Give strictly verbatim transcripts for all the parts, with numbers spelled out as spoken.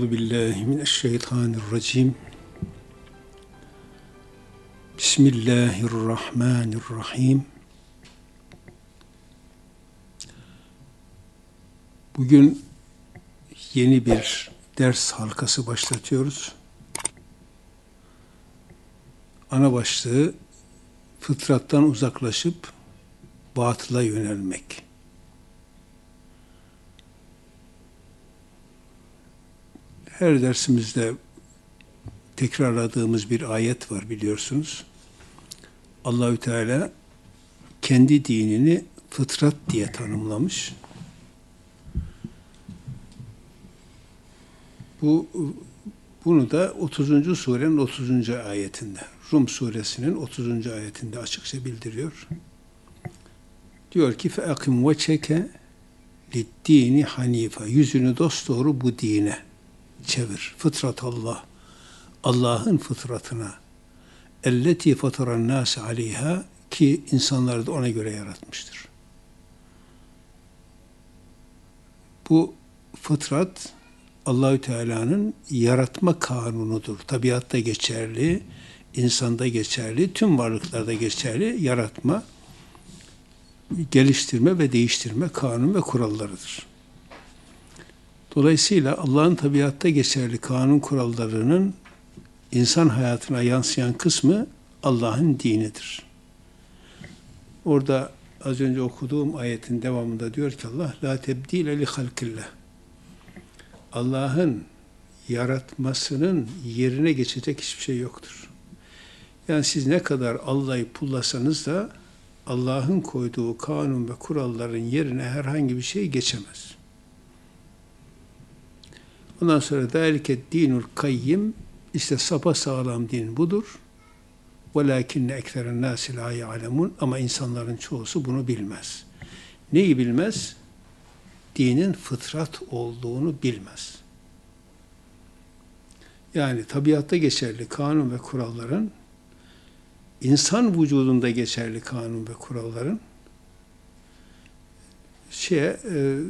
Euzu billahi mineşşeytanirracim. Bismillahirrahmanirrahim. Bugün yeni bir ders halkası başlatıyoruz. Ana başlığı fıtrattan uzaklaşıp batıla yönelmek. Her dersimizde tekrarladığımız bir ayet var biliyorsunuz. Allahü Teala kendi dinini fıtrat diye tanımlamış. Bu bunu da otuzuncu surenin otuzuncu ayetinde, Rum suresinin otuzuncu ayetinde açıkça bildiriyor. Diyor ki فَاَقِمْ وَچَكَ لِدِّينِ hanife. Yüzünü dosdoğru bu dine çevir. Fıtrat Allah. Allah'ın fıtratına. اَلَّتِي فَطَرَ النَّاسَ عَلَيْهَا ki insanları da ona göre yaratmıştır. Bu fıtrat Allahü Teala'nın yaratma kanunudur. Tabiatta geçerli, insanda geçerli, tüm varlıklarda geçerli yaratma, geliştirme ve değiştirme kanun ve kurallarıdır. Dolayısıyla Allah'ın tabiatta geçerli kanun kurallarının insan hayatına yansıyan kısmı Allah'ın dinidir. Orada az önce okuduğum ayetin devamında diyor ki Allah la tebdile li halkillah. Allah'ın yaratmasının yerine geçecek hiçbir şey yoktur. Yani siz ne kadar Allah'ı pullasanız da Allah'ın koyduğu kanun ve kuralların yerine herhangi bir şey geçemez. Ondan sonra dâlike dinul kayyim, işte sapasağlam din budur. وَلَاكِنَّ اَكْثَرَ النَّاسِ لَا يَعْلَمُونَ ama insanların çoğusu bunu bilmez. Neyi bilmez? Dinin fıtrat olduğunu bilmez. Yani tabiatta geçerli kanun ve kuralların, insan vücudunda geçerli kanun ve kuralların şeye,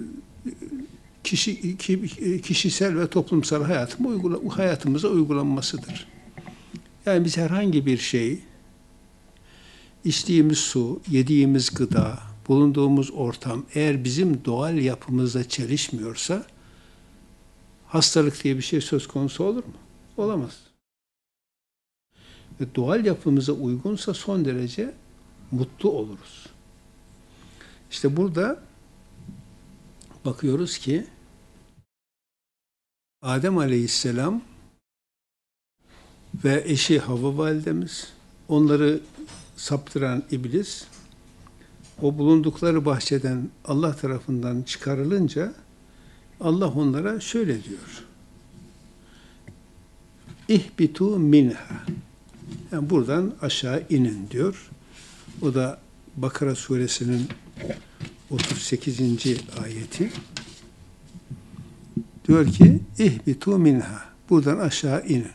kişi, kişisel ve toplumsal hayatıma uygula, hayatımıza uygulanmasıdır. Yani biz herhangi bir şey, içtiğimiz su, yediğimiz gıda, bulunduğumuz ortam eğer bizim doğal yapımızla çelişmiyorsa hastalık diye bir şey söz konusu olur mu? Olamaz. Ve doğal yapımıza uygunsa son derece mutlu oluruz. İşte burada bakıyoruz ki Adem Aleyhisselam ve eşi Havva validemiz, onları saptıran iblis, o bulundukları bahçeden Allah tarafından çıkarılınca Allah onlara şöyle diyor. İhbitu minha. Yani buradan aşağı inin diyor. O da Bakara suresinin otuz sekizinci ayeti. Diyor ki İhbitu minha. Buradan aşağı inin.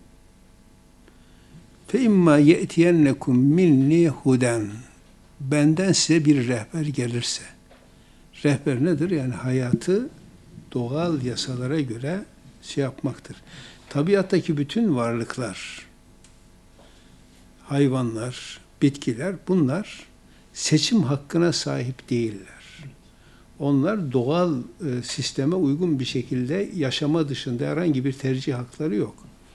Fe imma ye'tiyennekum minni huden. Benden size bir rehber gelirse. Rehber nedir? Yani hayatı doğal yasalara göre şey yapmaktır. Tabiattaki bütün varlıklar, hayvanlar, bitkiler, bunlar seçim hakkına sahip değiller. Onlar doğal e, sisteme uygun bir şekilde yaşama dışında herhangi bir tercih hakları yok.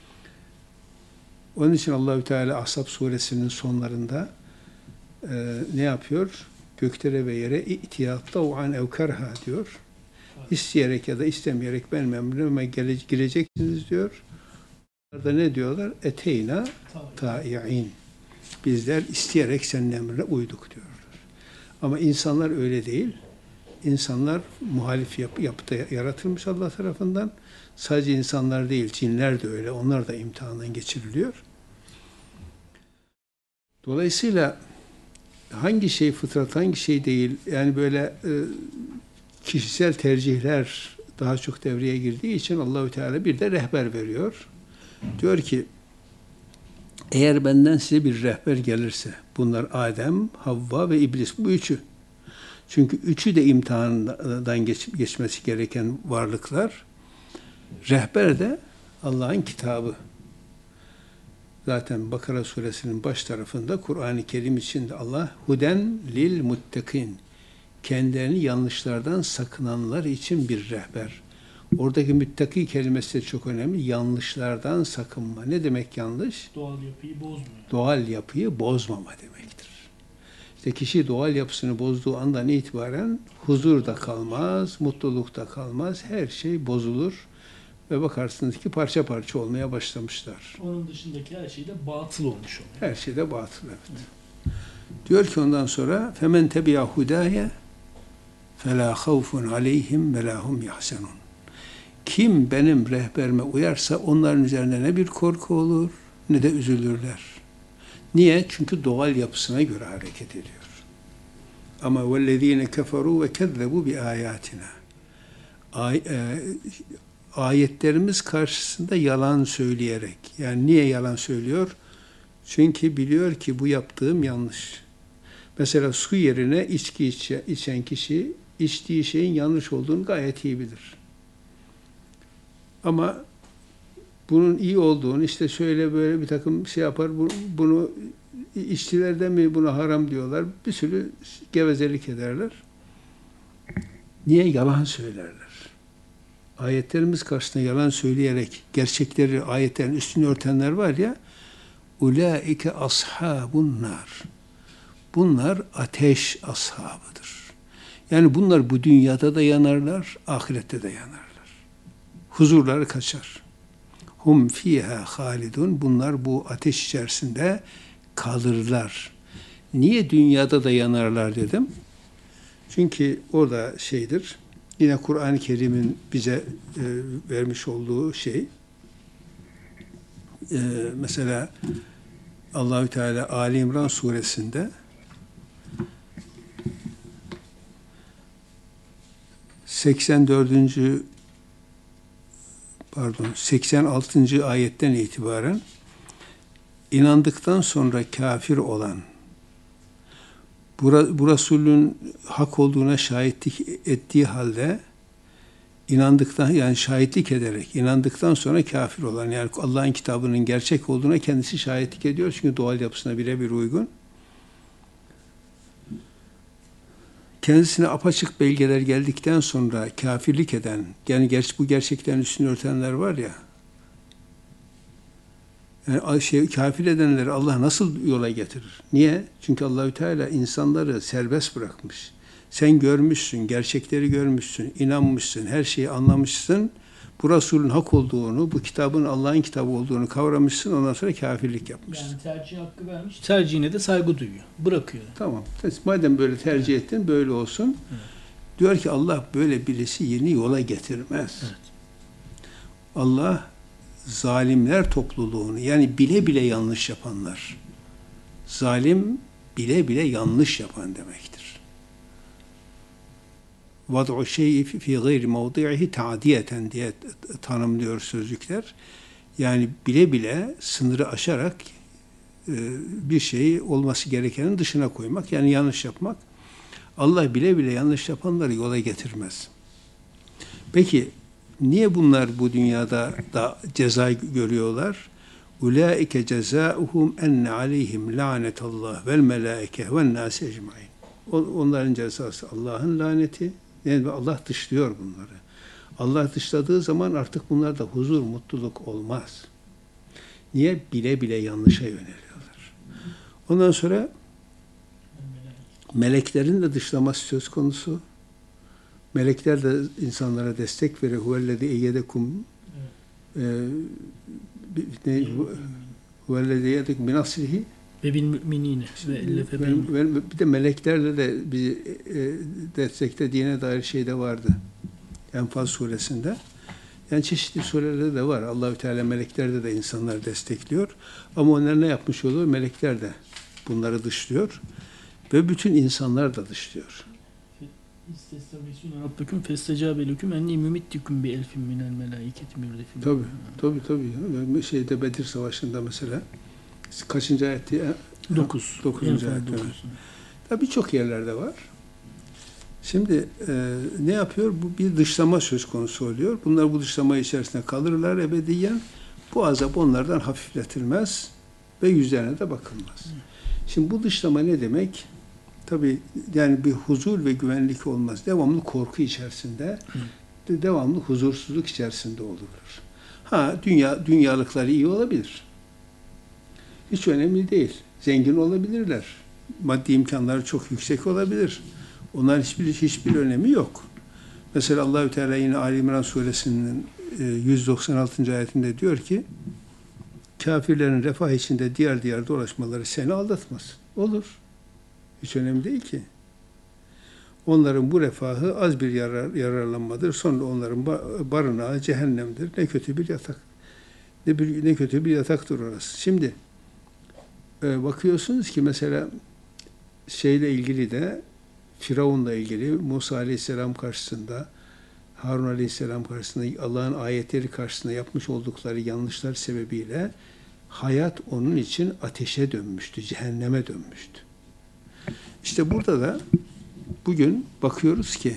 Onun için Allahü Teala Ahzab suresinin sonlarında e, ne yapıyor? Göklere ve yere İ'tiyatta an evkerha diyor. İsteyerek ya da istemeyerek benim emrime gireceksiniz diyor. Orada ne diyorlar? Eteyna ta'i'in. Bizler isteyerek senin emrine uyduk diyorlar. Ama insanlar öyle değil. İnsanlar muhalif yap, yapıda yaratılmış Allah tarafından. Sadece insanlar değil, cinler de öyle. Onlar da imtihandan geçiriliyor. Dolayısıyla hangi şey fıtrat, hangi şey değil, yani böyle e, kişisel tercihler daha çok devreye girdiği için Allahü Teala bir de rehber veriyor. Diyor ki, eğer benden size bir rehber gelirse, bunlar Adem, Havva ve İblis, bu üçü. Çünkü üçü de imtihandan geç, geçmesi gereken varlıklar. Rehber de Allah'ın kitabı. Zaten Bakara suresinin baş tarafında Kur'an-ı Kerim içinde Allah huden lil muttakin, kendilerini yanlışlardan sakınanlar için bir rehber. Oradaki müttaki kelimesi de çok önemli. Yanlışlardan sakınma. Ne demek yanlış? Doğal yapıyı bozmuyor. Doğal yapıyı bozmama demektir. İşte kişi doğal yapısını bozduğu andan itibaren huzurda kalmaz, mutlulukta kalmaz. Her şey bozulur ve bakarsınız ki parça parça olmaya başlamışlar. Onun dışındaki her şey de batıl olmuş oluyor. Her şey de batıl, evet. Diyor ki ondan sonra femen tebi'a hudaye fela havfun aleyhim ve la hum yahzanun. Kim benim rehberime uyarsa onların üzerine ne bir korku olur ne de üzülürler. Niye? Çünkü doğal yapısına göre hareket ediyor. Ama vellezine keferu ve kezzebu bi ayatina. Ay, e, ayetlerimiz karşısında yalan söyleyerek. Yani niye yalan söylüyor? Çünkü biliyor ki bu yaptığım yanlış. Mesela su yerine içki içe, içen kişi içtiği şeyin yanlış olduğunu gayet iyi bilir. Ama bunun iyi olduğunu işte şöyle böyle bir takım şey yapar, bunu içtiler de mi buna haram diyorlar, bir sürü gevezelik ederler. Niye? Yalan söylerler. Ayetlerimiz karşısında yalan söyleyerek gerçekleri, ayetlerin üstünü örtenler var ya, ulaike ashabun nar. Bunlar ateş ashabıdır. Yani bunlar bu dünyada da yanarlar, ahirette de yanarlar. Huzurları kaçar. Hum fiha halidun. Bunlar bu ateş içerisinde kalırlar. Niye dünyada da yanarlar dedim? Çünkü orada şeydir. Yine Kur'an-ı Kerim'in bize e, vermiş olduğu şey. E, mesela Allahü Teala Ali İmran suresinde seksen dördüncü pardon seksen altıncı ayetten itibaren inandıktan sonra kafir olan, bu, bu Resulün hak olduğuna şahitlik ettiği halde inandıktan, yani şahitlik ederek inandıktan sonra kafir olan, yani Allah'ın kitabının gerçek olduğuna kendisi şahitlik ediyor çünkü doğal yapısına birebir uygun. Kendisine apaçık belgeler geldikten sonra kafirlik eden, yani gerçi bu gerçekten üstünü örtenler var ya, yani şey, kafir edenleri Allah nasıl yola getirir? Niye? Çünkü Allahü Teala insanları serbest bırakmış. Sen görmüşsün, gerçekleri görmüşsün, inanmışsın, her şeyi anlamışsın. Bu Resulün hak olduğunu, bu kitabın Allah'ın kitabı olduğunu kavramışsın, ondan sonra kafirlik yapmışsın. Yani tercih hakkı vermiş, tercihine de saygı duyuyor, bırakıyor. Tamam, madem böyle tercih evet. ettin, böyle olsun. Evet. Diyor ki Allah böyle birisi yeni yola getirmez. Evet. Allah zalimler topluluğunu, yani bile bile yanlış yapanlar, zalim bile bile yanlış yapan demektir. Vad'u şey'i fi gayri mevdi'ihi ta'diyeten diye tanımlıyor sözlükler. Yani bile bile sınırı aşarak bir şeyi olması gerekenin dışına koymak, yani yanlış yapmak. Allah bile bile yanlış yapanları yola getirmez. Peki niye bunlar bu dünyada da ceza görüyorlar? Ulaike cezauhum enne aleyhim lanetallah vel melaike ven nas ecmaîn. Onların cezası Allah'ın laneti. Yani Allah dışlıyor bunları. Allah dışladığı zaman artık bunlarda huzur, mutluluk olmaz. Niye? Bile bile yanlışa yöneliyorlar. Ondan sonra meleklerin de dışlaması söz konusu. Melekler de insanlara destek verir. Huvellezî eyyedekum huvellezî eyyedekum binasrihi ve bil müminine ve ellefe bir de meleklerle de bizi desteklediğine dair şey de vardı. Enfal suresinde. Yani çeşitli surelerde de var. Allahü Teala meleklerde de insanları destekliyor. Ama onlar ne yapmış oluyor? Melekler de bunları dışlıyor. Ve bütün insanlar da dışlıyor. Tabii, tabii, tabii. Şeyde Bedir Savaşı'nda mesela kaçıncı ayetti? Dokuz. Dokuzuncu ayet. Tabii birçok yerlerde var. Şimdi e, ne yapıyor? Bu bir dışlama söz konusu oluyor. Bunlar bu dışlama içerisinde kalırlar ebediyen. Bu azap onlardan hafifletilmez ve yüzlerine de bakılmaz. Şimdi bu dışlama ne demek? Tabii yani bir huzur ve güvenlik olmaz. Devamlı korku içerisinde, de devamlı huzursuzluk içerisinde olurlar. Ha dünya dünyalıkları iyi olabilir. Hiç önemli değil. Zengin olabilirler. Maddi imkanları çok yüksek olabilir. Onların hiçbir hiçbir önemi yok. Mesela Allahü Teala yine Ali İmran suresinin yüz doksan altıncı ayetinde diyor ki kafirlerin refah içinde diğer diğer dolaşmaları seni aldatmaz. Olur. Hiç önemli değil ki. Onların bu refahı az bir yarar, yararlanmadır. Sonra onların barınağı cehennemdir. Ne kötü bir yatak. Ne, bir, ne kötü bir yataktır orası. Şimdi e, bakıyorsunuz ki mesela şeyle ilgili de Firavun'la ilgili Musa Aleyhisselam karşısında, Harun Aleyhisselam karşısında, Allah'ın ayetleri karşısında yapmış oldukları yanlışlar sebebiyle hayat onun için ateşe dönmüştü, cehenneme dönmüştü. İşte burada da bugün bakıyoruz ki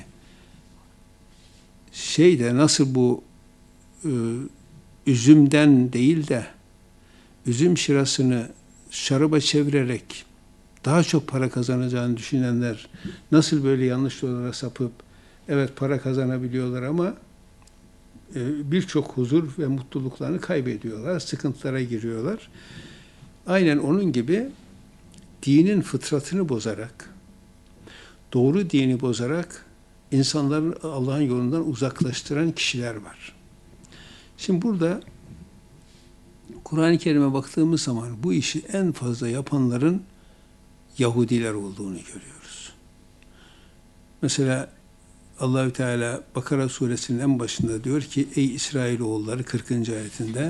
şeyde nasıl bu e, üzümden değil de üzüm şırasını şaraba çevirerek daha çok para kazanacağını düşünenler nasıl böyle yanlış yollara sapıp evet para kazanabiliyorlar ama e, birçok huzur ve mutluluklarını kaybediyorlar, sıkıntılara giriyorlar. Aynen onun gibi dinin fıtratını bozarak, doğru dini bozarak insanların Allah'ın yolundan uzaklaştıran kişiler var. Şimdi burada Kur'an-ı Kerim'e baktığımız zaman bu işi en fazla yapanların Yahudiler olduğunu görüyoruz. Mesela Allahü Teala Bakara suresinin en başında diyor ki ey İsrailoğulları kırkıncı ayetinde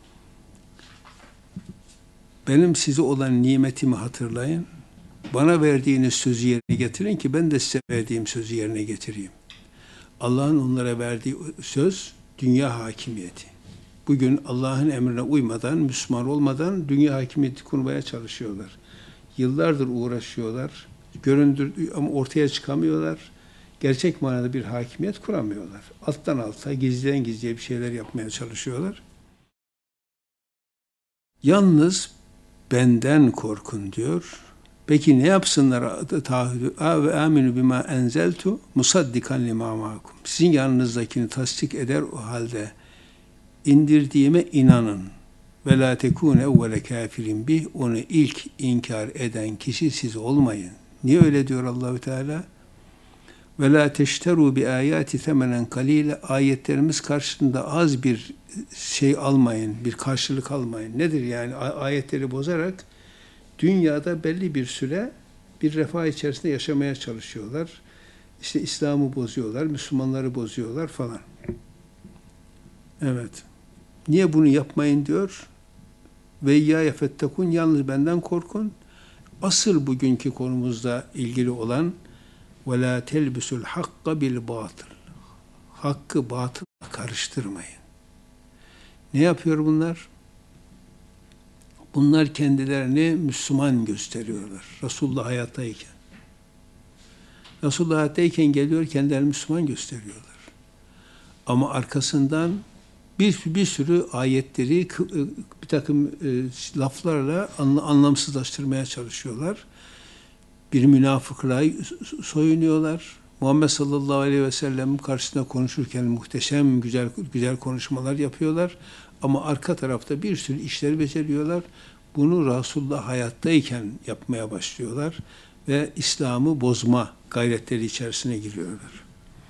benim size olan nimetimi hatırlayın. Bana verdiğiniz sözü yerine getirin ki ben de size verdiğim sözü yerine getireyim. Allah'ın onlara verdiği söz dünya hakimiyeti. Bugün Allah'ın emrine uymadan, Müslüman olmadan dünya hakimiyeti kurmaya çalışıyorlar. Yıllardır uğraşıyorlar. Göründür ama ortaya çıkamıyorlar. Gerçek manada bir hakimiyet kuramıyorlar. Alttan alta, gizliden gizliye bir şeyler yapmaya çalışıyorlar. Yalnız benden korkun diyor. Peki ne yapsınlar? Taahhüdü ve aminu bima enzeltu musaddikan lima ma'akum. Sizin yanınızdakini tasdik eder o halde indirdiğime inanın. Ve la tekune evvele kafirin bih. Onu ilk inkar eden kişi siz olmayın. Niye öyle diyor Allahü Teala? Ve la teşteru bi ayati temenen kalile. Ayetlerimiz karşısında az bir şey almayın, bir karşılık almayın. Nedir yani? Ayetleri bozarak dünyada belli bir süre bir refah içerisinde yaşamaya çalışıyorlar. İşte İslam'ı bozuyorlar, Müslümanları bozuyorlar falan. Evet. Niye bunu yapmayın diyor? Ve ya fettekun, yalnız benden korkun. Asıl bugünkü konumuzda ilgili olan ve la telbisul hakka bil batıl. Hakkı batılla karıştırmayın. Ne yapıyor bunlar? Bunlar kendilerini Müslüman gösteriyorlar. Resulullah hayattayken. Resulullah hayattayken geliyor, kendilerini Müslüman gösteriyorlar. Ama arkasından bir, bir sürü ayetleri bir takım e, laflarla anlamsızlaştırmaya çalışıyorlar. Bir münafıklığa soyunuyorlar. Muhammed sallallahu aleyhi ve sellem karşısında konuşurken muhteşem güzel güzel konuşmalar yapıyorlar. Ama arka tarafta bir sürü işleri beceriyorlar. Bunu Resulullah hayattayken yapmaya başlıyorlar ve İslam'ı bozma gayretleri içerisine giriyorlar.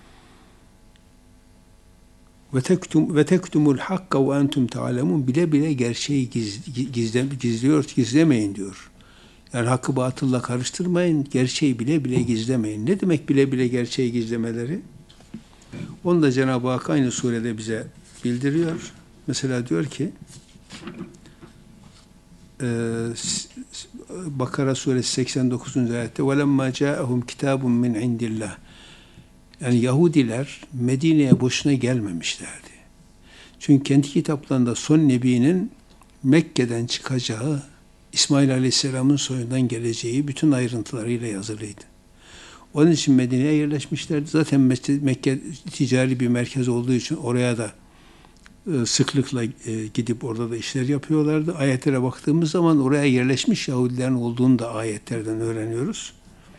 Ve tektum ve tektumul hakka ve entum ta'lemun, bile bile gerçeği giz, gizle, gizliyor, gizlemeyin diyor. Yani hakkı batılla karıştırmayın, gerçeği bile bile gizlemeyin. Ne demek bile bile gerçeği gizlemeleri? Onu da Cenab-ı Hak aynı surede bize bildiriyor. Mesela diyor ki Bakara suresi seksen dokuzuncu ayette وَلَمَّا جَاءَهُمْ كِتَابٌ مِنْ عِنْدِ اللّٰهِ. Yani Yahudiler Medine'ye boşuna gelmemişlerdi. Çünkü kendi kitaplarında son nebinin Mekke'den çıkacağı, İsmail Aleyhisselam'ın soyundan geleceği bütün ayrıntılarıyla yazılıydı. Onun için Medine'ye yerleşmişlerdi. Zaten Mekke ticari bir merkez olduğu için oraya da sıklıkla gidip orada da işler yapıyorlardı. Ayetlere baktığımız zaman oraya yerleşmiş Yahudilerin olduğunu da ayetlerden öğreniyoruz.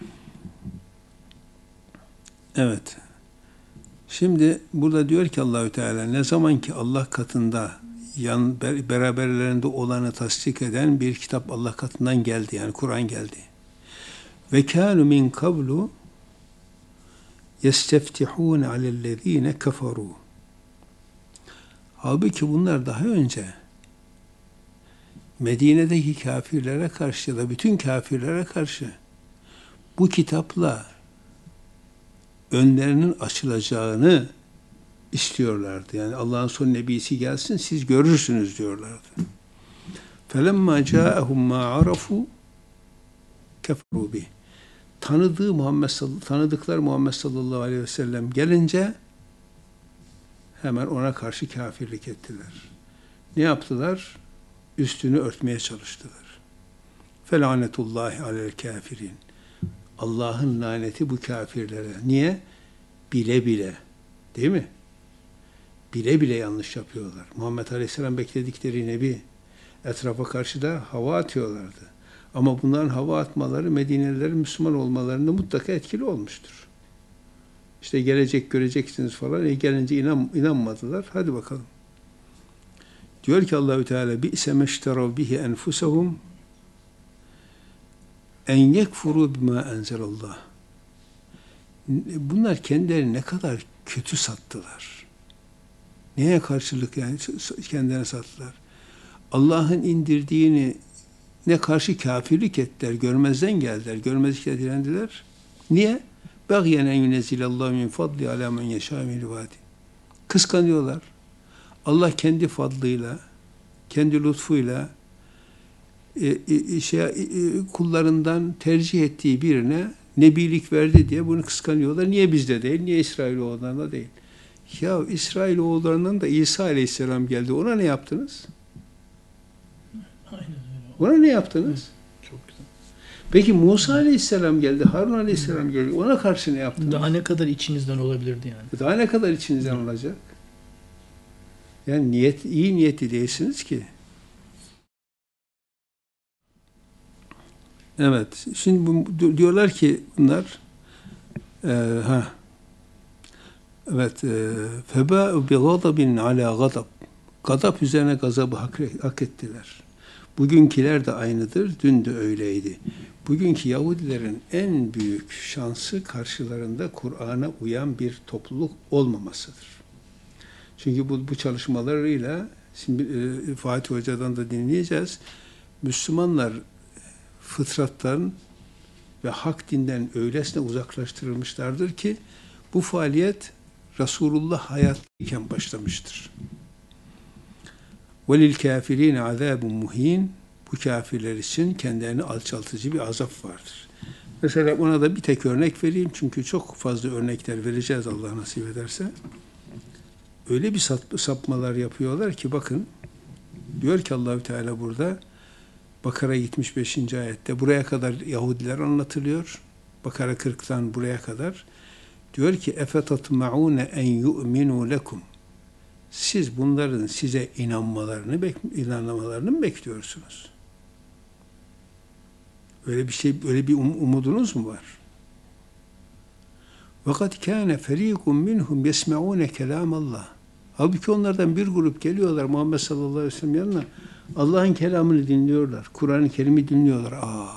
Evet. Şimdi burada diyor ki Allahü Teala, ne zaman ki Allah katında yan beraberlerinde olanı tasdik eden bir kitap Allah katından geldi, yani Kur'an geldi. Ve kânu min kablu yesteftihûne alellezîne keferû. Halbuki bunlar daha önce Medine'deki kafirlere karşı ya da bütün kafirlere karşı bu kitapla önlerinin açılacağını istiyorlardı. Yani Allah'ın son nebisi gelsin, siz görürsünüz diyorlardı. فَلَمَّا جَاءَهُمْ مَا عَرَفُوا كَفَرُوا بِهِ. Tanıdığı Muhammed, tanıdıkları Muhammed sallallahu aleyhi ve sellem gelince hemen ona karşı kafirlik ettiler. Ne yaptılar? Üstünü örtmeye çalıştılar. Felanetullahi alel kafirin. Allah'ın laneti bu kafirlere. Niye? Bile bile. Değil mi? Bile bile yanlış yapıyorlar. Muhammed Aleyhisselam bekledikleri Nebi. Etrafa karşı da hava atıyorlardı. Ama bunların hava atmaları Medinelilerin Müslüman olmalarında mutlaka etkili olmuştur. İşte gelecek göreceksiniz falan. E gelince inan, inanmadılar. Hadi bakalım. Diyor ki Allahü Teala bi'se meşterav bihi enfusahum en yekfuru bima enzelallah. Bunlar kendilerini ne kadar kötü sattılar. Neye karşılık yani kendilerine sattılar? Allah'ın indirdiğini ne karşı kafirlik ettiler, görmezden geldiler, görmezlikle direndiler. Niye? بَغْيَنَ اَنْ اللّٰهُ مِنْ فَضْلِ عَلَى مَنْ يَشَاءُ مِنْ عِبَادِهِ. Kıskanıyorlar. Allah kendi fadlıyla, kendi lütfuyla e, e, şey, e, kullarından tercih ettiği birine nebilik verdi diye bunu kıskanıyorlar. Niye bizde değil? Niye İsrailoğullarında değil? Ya İsrailoğullarından da İsa Aleyhisselam geldi. Ona ne yaptınız? Aynen öyle. Ona ne yaptınız? Hı, çok güzel. Peki Musa Aleyhisselam geldi, Harun Aleyhisselam geldi. Ona karşı ne yaptınız? Daha ne kadar içinizden olabilirdi yani? Daha ne kadar içinizden olacak? Yani niyet, iyi niyetli değilsiniz ki. Evet. Şimdi bu, diyorlar ki bunlar e, ha evet feba bi gazabin ala gazab. Gazap üzerine gazabı hak, hak ettiler. Bugünküler de aynıdır. Dün de öyleydi. Bugünkü Yahudilerin en büyük şansı karşılarında Kur'an'a uyan bir topluluk olmamasıdır. Çünkü bu, bu çalışmalarıyla şimdi e, Fatih Hoca'dan da dinleyeceğiz. Müslümanlar fıtrattan ve hak dinden öylesine uzaklaştırılmışlardır ki bu faaliyet Resulullah hayattayken başlamıştır. وَلِلْكَافِر۪ينَ عَذَابٌ muhin. Bu kafirler için kendilerine alçaltıcı bir azap vardır. Mesela buna da bir tek örnek vereyim. Çünkü çok fazla örnekler vereceğiz Allah nasip ederse. Öyle bir sapmalar yapıyorlar ki bakın, diyor ki Allahü Teala burada Bakara yetmiş beşinci ayette buraya kadar Yahudiler anlatılıyor. Bakara kırktan buraya kadar. Diyor ki efetatma'une en yu'minu lekum. Siz bunların size inanmalarını inanmalarını mı bekliyorsunuz? Öyle bir şey, öyle bir um, umudunuz mu var? Fakat kâne ferîkun minhum yesme'ûne kelâmallah. Halbuki onlardan bir grup geliyorlar Muhammed sallallahu aleyhi ve sellem yanına. Allah'ın kelamını dinliyorlar. Kur'an-ı Kerim'i dinliyorlar. Aa.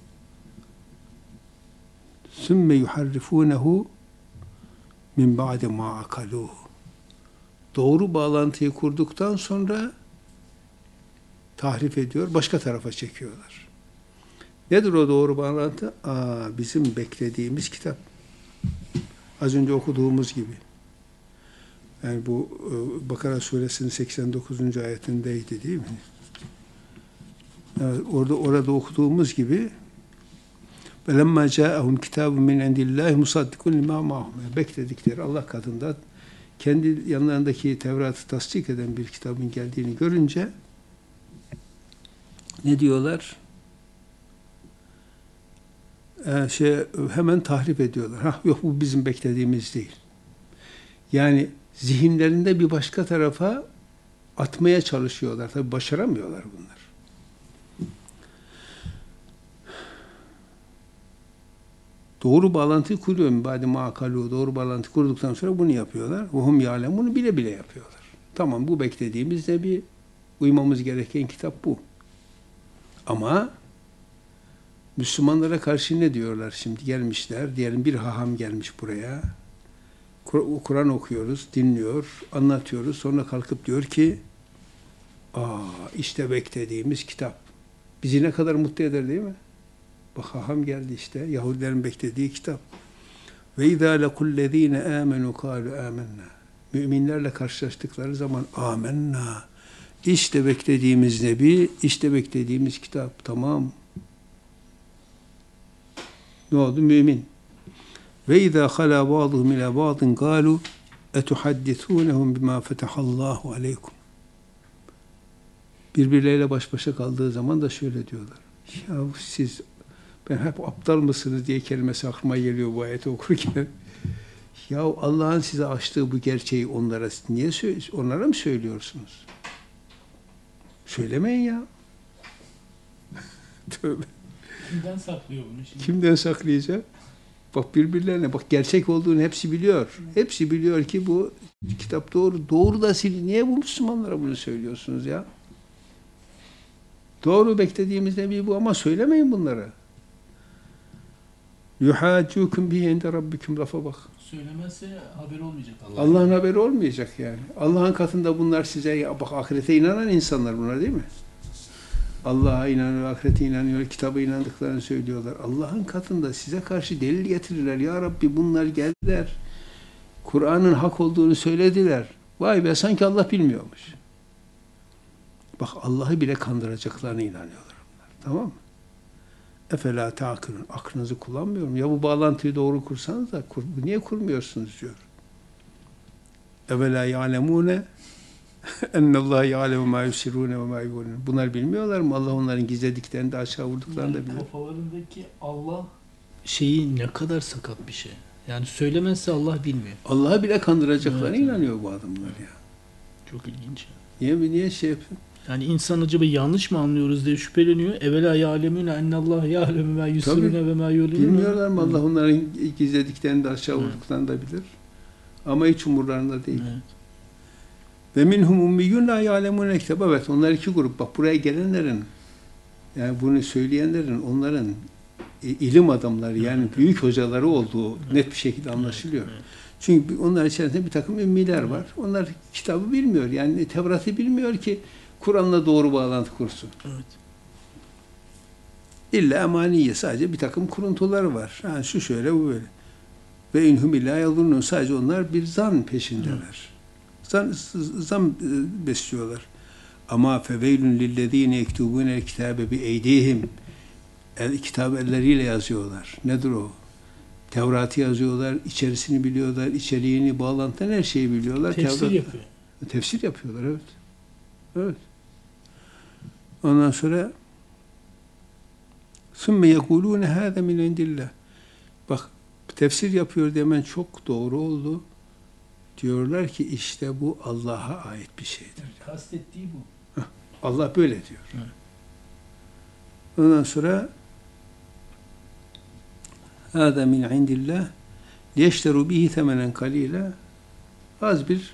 Sümme yuharrifûnehu min ba'de mâ akalûhu. Doğru bağlantıyı kurduktan sonra tahrif ediyor, başka tarafa çekiyorlar. Nedir o doğru bağlantı? Aa, bizim beklediğimiz kitap. Az önce okuduğumuz gibi. Yani bu Bakara suresinin seksen dokuzuncu ayetindeydi değil mi? Evet, orada orada okuduğumuz gibi وَلَمَّا جَاءَهُمْ كِتَابٌ مِنْ عِنْدِ اللّٰهِ مُصَدِّقٌ لِمَا مَعَهُمْ. Bekledikleri Allah katında kendi yanlarındaki Tevrat'ı tasdik eden bir kitabın geldiğini görünce ne diyorlar? e, şey hemen tahrip ediyorlar. Ha yok, bu bizim beklediğimiz değil. Yani zihinlerinde bir başka tarafa atmaya çalışıyorlar. Tabii başaramıyorlar bunlar. Doğru bağlantıyı kuruyor mu? Badi makalu, doğru bağlantı kurduktan sonra bunu yapıyorlar. Vuhum yâlem, bunu bile bile yapıyorlar. Tamam, bu beklediğimiz de bir uymamız gereken kitap bu. Ama Müslümanlara karşı ne diyorlar şimdi? Gelmişler, diyelim bir haham gelmiş buraya. Kur'an okuyoruz, dinliyor, anlatıyoruz. Sonra kalkıp diyor ki, aa işte beklediğimiz kitap. Bizi ne kadar mutlu eder değil mi? Bak haham geldi işte, Yahudilerin beklediği kitap. Ve izâ lekullezîne âmenû kâlu âmennâ. Müminlerle karşılaştıkları zaman âmennâ. İşte beklediğimiz Nebi, işte beklediğimiz kitap. Tamam. Ne oldu? Mümin. Ve izâ halâ bâduhum ilâ bâdin kâlu etuhaddithûnehum bimâ fetahallâhu aleykum. Birbirleriyle baş başa kaldığı zaman da şöyle diyorlar. Ya siz, ben hep aptal mısınız diye kelimesi aklıma geliyor bu ayeti okurken. Ya Allah'ın size açtığı bu gerçeği onlara niye onlara mı söylüyorsunuz? Söylemeyin ya. Tövbe. Kimden saklıyor bunu şimdi? Kimden saklayacak? Bak birbirlerine, bak gerçek olduğunu hepsi biliyor. Hepsi biliyor ki bu kitap doğru. Doğru da siz niye bu Müslümanlara bunu söylüyorsunuz ya? Doğru, beklediğimiz Nebi bu ama söylemeyin bunlara. yuhâcûküm bihi inde rabbiküm, lafa bak. Söylemezse haber olmayacak Allah'ın. Allah'ın haberi olmayacak yani. Allah'ın katında bunlar size, ya bak ahirete inanan insanlar bunlar değil mi? Allah'a inanıyor, ahirete inanıyor, kitaba inandıklarını söylüyorlar. Allah'ın katında size karşı delil getirirler. Ya Rabbi bunlar geldiler. Kur'an'ın hak olduğunu söylediler. Vay be, sanki Allah bilmiyormuş. Bak Allah'ı bile kandıracaklarına inanıyorlar bunlar. Tamam mı? Efela ta'kılun. Aklınızı kullanmıyorum. Ya bu bağlantıyı doğru kursanız da kur, niye kurmuyorsunuz diyor. Evela ya'lemune ennallâhe ya'lemu mâ yusirrûne ve mâ yu'linûn. Bunlar bilmiyorlar mı? Allah onların gizlediklerini de aşağı vurduklarını da biliyor. Kafalarındaki Allah şeyi ne kadar sakat bir şey. Yani söylemezse Allah bilmiyor. Allah'ı bile kandıracaklarına Evet, inanıyor bu adamlar ya. Çok ilginç. Niye niye şey yapıyor? Yani insan acaba yanlış mı anlıyoruz diye şüpheleniyor. Evvela ya'lemûne ennallâhe ya'lemu mâ yusirrûne ve mâ yu'linûn. Bilmiyorlar mı? Allah onların gizlediklerini de aşağı vurduklarını da bilir. Ama hiç umurlarında değil. Evet. Ve minhum ummiyyun la ya'lemûne kitâb. Evet, onlar iki grup. Bak buraya gelenlerin, yani bunu söyleyenlerin, onların ilim adamları, yani büyük hocaları olduğu net bir şekilde anlaşılıyor. Çünkü onlar içerisinde bir takım ümmiler var. Onlar kitabı bilmiyor. Yani Tevrat'ı bilmiyor ki Kur'an'la doğru bağlantı kursun. Evet. İlla emaniye, sadece bir takım kuruntular var. Yani şu şöyle, bu böyle. Ve inhum illa yazunnun, sadece onlar bir zan peşindeler. Zan, zan besliyorlar. Ama feveylün lillezine yektubûnel kitâbe bi eydihim. El, kitabı elleriyle yazıyorlar. Nedir o? Tevrat'ı yazıyorlar, içerisini biliyorlar, içeriğini, bağlantıdan her şeyi biliyorlar. Tefsir Tevrat, yapıyor. Tefsir yapıyorlar, evet. Evet. Ondan sonra ثُمَّ يَقُولُونَ هَذَا مِنْ عِنْدِ اللّٰهِ. Bak, tefsir yapıyor demen çok doğru oldu. Diyorlar ki işte bu Allah'a ait bir şeydir. Kastettiği bu. Allah böyle diyor. Evet. Ondan sonra هَذَا مِنْ عِنْدِ اللّٰهِ لِيَشْتَرُوا بِهِ ثَمَنًا قَلِيلًا. Az bir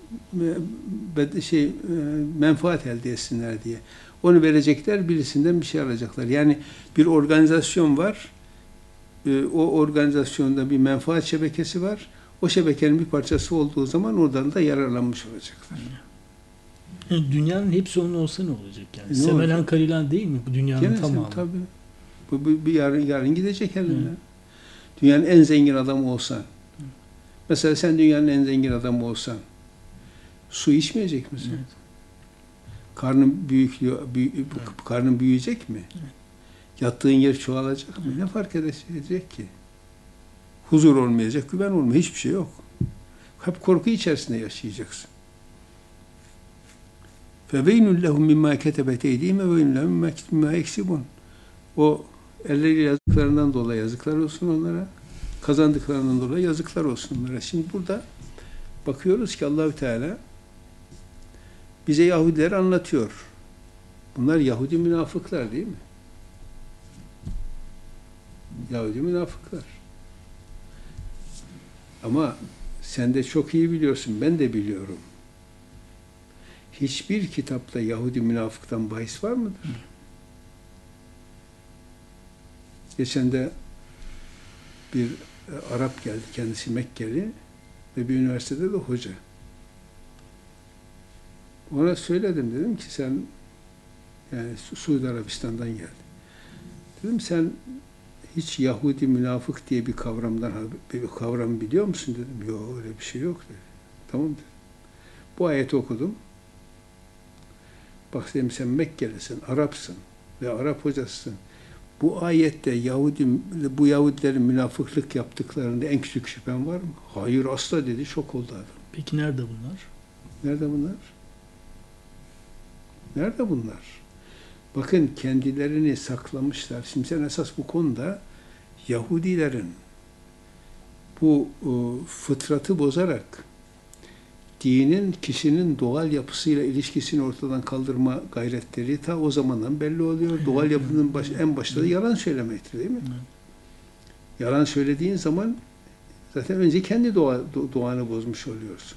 şey menfaat elde etsinler diye. Onu verecekler, birisinden bir şey alacaklar. Yani bir organizasyon var. O organizasyonda bir menfaat şebekesi var. O şebekenin bir parçası olduğu zaman oradan da yararlanmış olacaklar. Yani dünyanın hepsi onun olsa ne olacak yani? Ne Semelen olacak? kalilan değil mi bu dünyanın Gene tamamı? tabii. Bu, bu bir yarın yarın gidecek elinden. Hı. Dünyanın en zengin adamı olsan. Hı. Mesela sen dünyanın en zengin adamı olsan su içmeyecek misin? Evet. Karnın büyük, büyü, evet. Karnın büyüyecek mi? Evet. Yattığın yer çoğalacak mı? Evet. Ne fark edecek ki? Huzur olmayacak, güven olmayacak, hiçbir şey yok. Hep korku içerisinde yaşayacaksın. فَبَيْنُ لَهُمْ مِمَّا كَتَبَتْ اَيْدِيهِمْ وَبَيْنُ لَهُمْ مِمَّا يَكْسِبُونَ. O elleriyle kazandıklarından dolayı yazıklar olsun onlara. Kazandıklarından dolayı yazıklar olsun onlara. Şimdi burada bakıyoruz ki Allahü Teala bize Yahudileri anlatıyor. Bunlar Yahudi münafıklar değil mi? Yahudi münafıklar. Ama sen de çok iyi biliyorsun, ben de biliyorum. Hiçbir kitapta Yahudi münafıktan bahis var mıdır? Geçen de bir e, Arap geldi, kendisi Mekkeli ve bir üniversitede de hoca. Ona söyledim, dedim ki sen yani Su- Suudi Arabistan'dan geldin. Dedim sen hiç Yahudi münafık diye bir kavramdan bir kavram biliyor musun dedim. Yok öyle bir şey yok dedi. Tamam dedim. Bu ayeti okudum. Bak dedim sen Mekkelisin, Arapsın ve Arap hocasısın. Bu ayette Yahudi, bu Yahudilerin münafıklık yaptıklarında en küçük şüphen var mı? Hayır asla dedi. Şok oldu adam. Peki nerede bunlar? Nerede bunlar? Nerede bunlar? Bakın kendilerini saklamışlar. Şimdi sen esas bu konuda Yahudilerin bu o, fıtratı bozarak dinin kişinin doğal yapısıyla ilişkisini ortadan kaldırma gayretleri ta o zamandan belli oluyor. Doğal yapının baş, en başta da yalan söylemektir değil mi? Yalan söylediğin zaman zaten önce kendi doğa, doğanı bozmuş oluyorsun.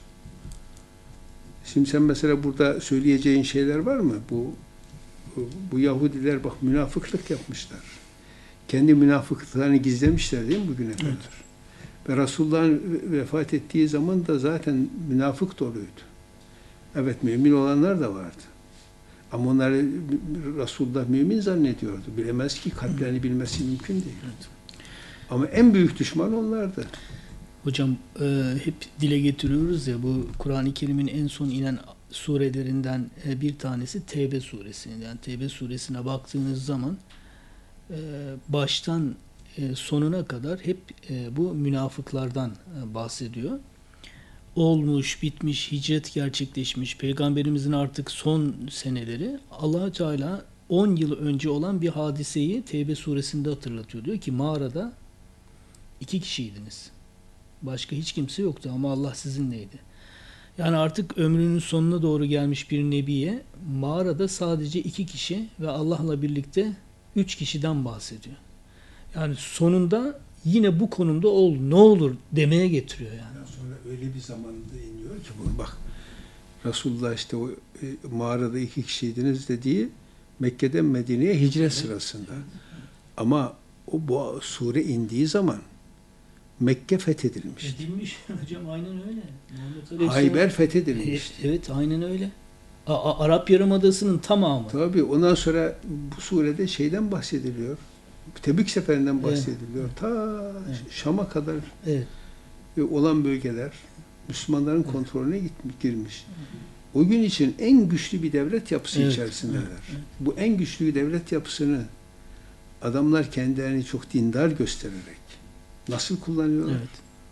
Şimdi sen mesela burada söyleyeceğin şeyler var mı? Bu bu Yahudiler bak münafıklık yapmışlar. Kendi münafıklıklarını gizlemişler değil mi bugüne kadar? Evet. Ve Resulullah'ın vefat ettiği zaman da zaten münafık doluydu. Evet mümin olanlar da vardı. Ama onları Resulullah mümin zannediyordu. Bilemez ki kalplerini bilmesi mümkün değil. Evet. Ama en büyük düşman onlardı. Hocam e, hep dile getiriyoruz ya bu Kur'an-ı Kerim'in en son inen surelerinden e, bir tanesi Tevbe suresi. Yani Tevbe suresine baktığınız zaman e, baştan e, sonuna kadar hep e, bu münafıklardan e, bahsediyor. Olmuş, bitmiş, hicret gerçekleşmiş, Peygamberimizin artık son seneleri Allah Teala on yıl önce olan bir hadiseyi Tevbe suresinde hatırlatıyor. Diyor ki mağarada iki kişiydiniz. Başka hiç kimse yoktu ama Allah sizinleydi. Yani artık ömrünün sonuna doğru gelmiş bir nebiye mağarada sadece iki kişi ve Allah'la birlikte üç kişiden bahsediyor. Yani sonunda yine bu konumda ol ne olur demeye getiriyor yani. Ya sonra öyle bir zamanda iniyor ki bu bak Resulullah işte o e, mağarada iki kişiydiniz dediği Mekke'den Medine'ye hicret evet. sırasında. Ama o bu sure indiği zaman Mekke fethedilmişti. Fethedilmiş hocam aynen öyle. Hayber fethedilmişti. Evet, evet aynen öyle. A- A- Arap Yarımadası'nın tamamı. Tabii ondan sonra bu surede şeyden bahsediliyor. Tebük seferinden bahsediliyor. Evet. Ta evet. Şam'a kadar evet. olan bölgeler Müslümanların evet. kontrolüne gitmiş, girmiş. O gün için en güçlü bir devlet yapısı evet. içerisindeler. Evet. Evet. Bu en güçlü devlet yapısını adamlar kendilerini çok dindar göstererek nasıl kullanıyorlar? Evet.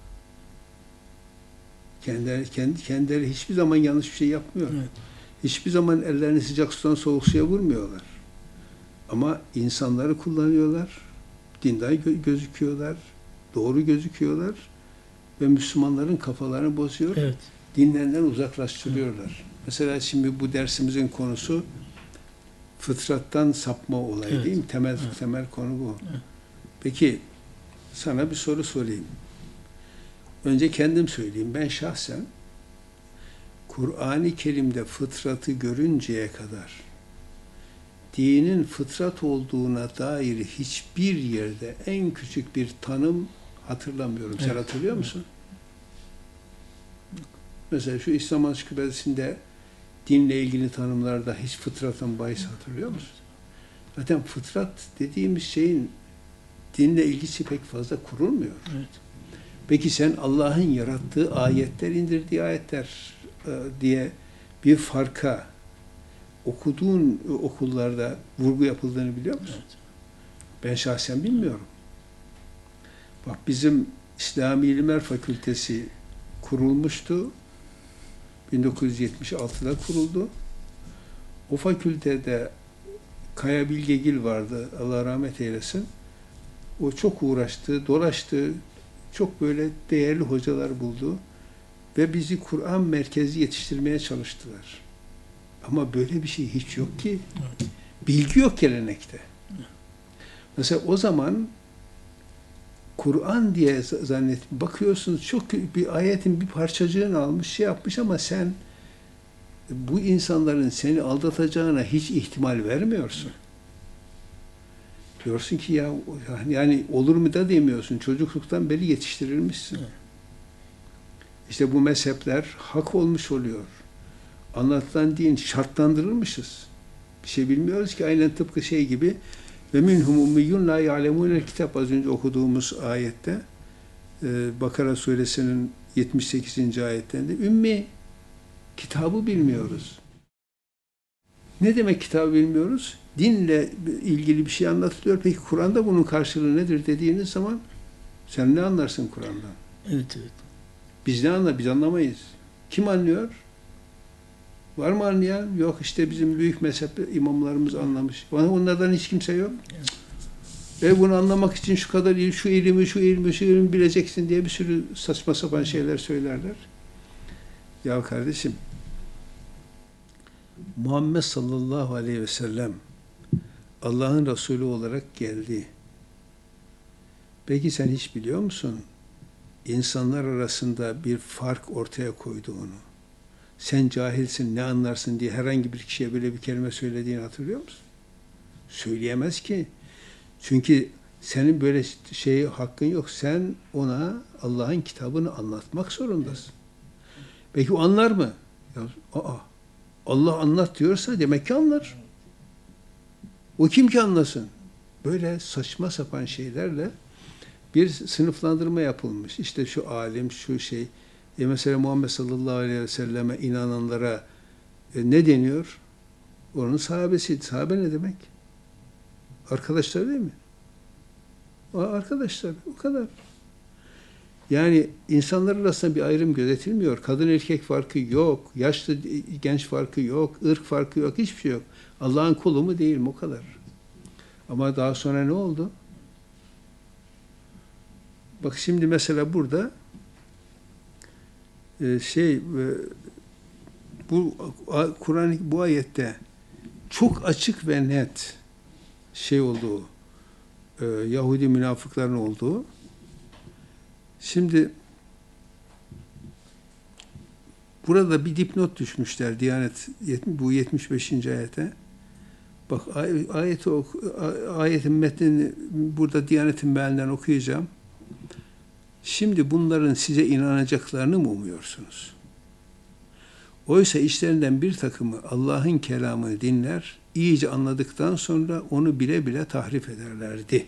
Kendileri, kendi, kendileri hiçbir zaman yanlış bir şey yapmıyor. Evet. Hiçbir zaman ellerini sıcak sudan soğuk suya vurmuyorlar. Ama insanları kullanıyorlar, dindar gö- gözüküyorlar, doğru gözüküyorlar ve Müslümanların kafalarını bozuyor, evet. dinlerinden uzaklaştırıyorlar. Evet. Mesela şimdi bu dersimizin konusu fıtrattan sapma olayı evet. değil mi? Temel evet. temel konu bu. Evet. Peki sana bir soru sorayım. Önce kendim söyleyeyim. Ben şahsen Kur'an-ı Kerim'de fıtratı görünceye kadar dinin fıtrat olduğuna dair hiçbir yerde en küçük bir tanım hatırlamıyorum. Evet. Sen hatırlıyor musun? Evet. Mesela şu İslam Ansiklopedisi'nde dinle ilgili tanımlarda hiç fıtrattan bahis hatırlıyor musun? Zaten fıtrat dediğimiz şeyin dinle ilgisi pek fazla kurulmuyor. Evet. Peki sen Allah'ın yarattığı ayetler, indirdiği ayetler e, diye bir farka okuduğun okullarda vurgu yapıldığını biliyor musun? Evet. Ben şahsen bilmiyorum. Bak bizim İslami İlimler Fakültesi kurulmuştu. bin dokuz yüz yetmiş altıda kuruldu. O fakültede Kaya Bilgegil vardı. Allah rahmet eylesin. O çok uğraştı, dolaştı, çok böyle değerli hocalar buldu ve bizi Kur'an merkezi yetiştirmeye çalıştılar. Ama böyle bir şey hiç yok ki. Bilgi yok gelenekte. Mesela o zaman Kur'an diye zannet bakıyorsunuz çok bir ayetin bir parçacığını almış şey yapmış ama sen bu insanların seni aldatacağına hiç ihtimal vermiyorsun. Diyorsun ki ya yani olur mu da demiyorsun. Çocukluktan beri yetiştirilmişsin. İşte bu mezhepler hak olmuş oluyor. Anlatılan din şartlandırılmışız. Bir şey bilmiyoruz ki aynen tıpkı şey gibi ve minhum ummiyyun la ya'lemûnel kitap az önce okuduğumuz ayette Bakara suresinin yetmiş sekizinci ayetlerinde ümmi kitabı bilmiyoruz. Ne demek kitabı bilmiyoruz? Dinle ilgili bir şey anlatılıyor. Peki Kur'an'da bunun karşılığı nedir dediğiniz zaman sen ne anlarsın Kur'an'dan? Evet, evet. Biz ne anlar? Biz anlamayız. Kim anlıyor? Var mı anlayan? Yok işte bizim büyük mezhep imamlarımız anlamış. Onlardan hiç kimse yok. Evet. Ve bunu anlamak için şu kadar il, şu ilimi, şu ilmi, şu ilmi bileceksin diye bir sürü saçma sapan şeyler söylerler. Ya kardeşim, Muhammed sallallahu aleyhi ve sellem Allah'ın Resulü olarak geldi. Peki sen hiç biliyor musun? İnsanlar arasında bir fark ortaya koyduğunu. Sen cahilsin, ne anlarsın diye herhangi bir kişiye böyle bir kelime söylediğini hatırlıyor musun? Söyleyemez ki. Çünkü senin böyle şey hakkın yok. Sen ona Allah'ın kitabını anlatmak zorundasın. Peki o anlar mı? Ya, aa, Allah anlat diyorsa demek ki anlar. O kim ki anlasın? Böyle saçma sapan şeylerle bir sınıflandırma yapılmış. İşte şu alim, şu şey. E mesela Muhammed sallallahu aleyhi ve selleme inananlara e, ne deniyor? Onun sahabesi. Sahabe ne demek? Arkadaşlar değil mi? O arkadaşlar. O kadar. Yani insanlar arasında bir ayrım gözetilmiyor. Kadın erkek farkı yok. Yaşlı genç farkı yok. Irk farkı yok. Hiçbir şey yok. Allah'ın kulu mu değil mi? O kadar. Ama daha sonra ne oldu? Bak şimdi mesela burada e, şey e, bu Kur'an bu ayette çok açık ve net şey olduğu e, Yahudi münafıkların olduğu. Şimdi burada bir dipnot düşmüşler Diyanet bu yetmiş beşinci ayete. Bak ayeti ayetin metnini burada Diyanet'in mealinden okuyacağım. Şimdi bunların size inanacaklarını mı umuyorsunuz? Oysa işlerinden bir takımı Allah'ın kelamını dinler, iyice anladıktan sonra onu bile bile tahrif ederlerdi.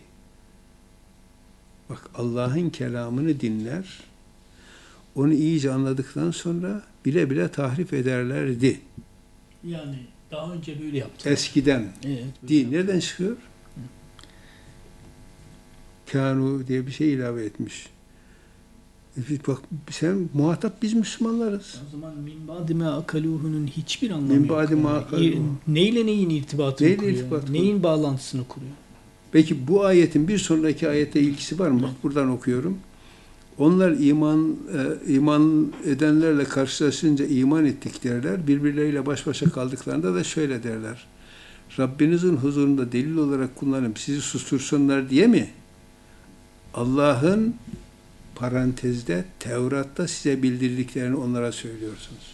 Bak Allah'ın kelamını dinler, onu iyice anladıktan sonra bile bile tahrif ederlerdi. Yani daha önce böyle yaptılar. Eskiden. Evet, değil. Nereden çıkıyor? Hı. Kanu diye bir şey ilave etmiş. Bak sen muhatap biz Müslümanlarız. O zaman min ba'dime akaluhu'nun hiçbir anlamı yok. Min ba'dime akaluhu. Neyle neyin irtibatını Neyle kuruyor? irtibat neyin kuruyor? bağlantısını kuruyor? Peki bu ayetin bir sonraki ayette ilgisi var mı? Bak buradan okuyorum. Onlar iman e, iman edenlerle karşılaşınca iman ettik derler. Birbirleriyle baş başa kaldıklarında da şöyle derler. Rabbinizin huzurunda delil olarak kullanıp sizi sustursunlar diye mi? Allah'ın parantezde Tevrat'ta size bildirdiklerini onlara söylüyorsunuz.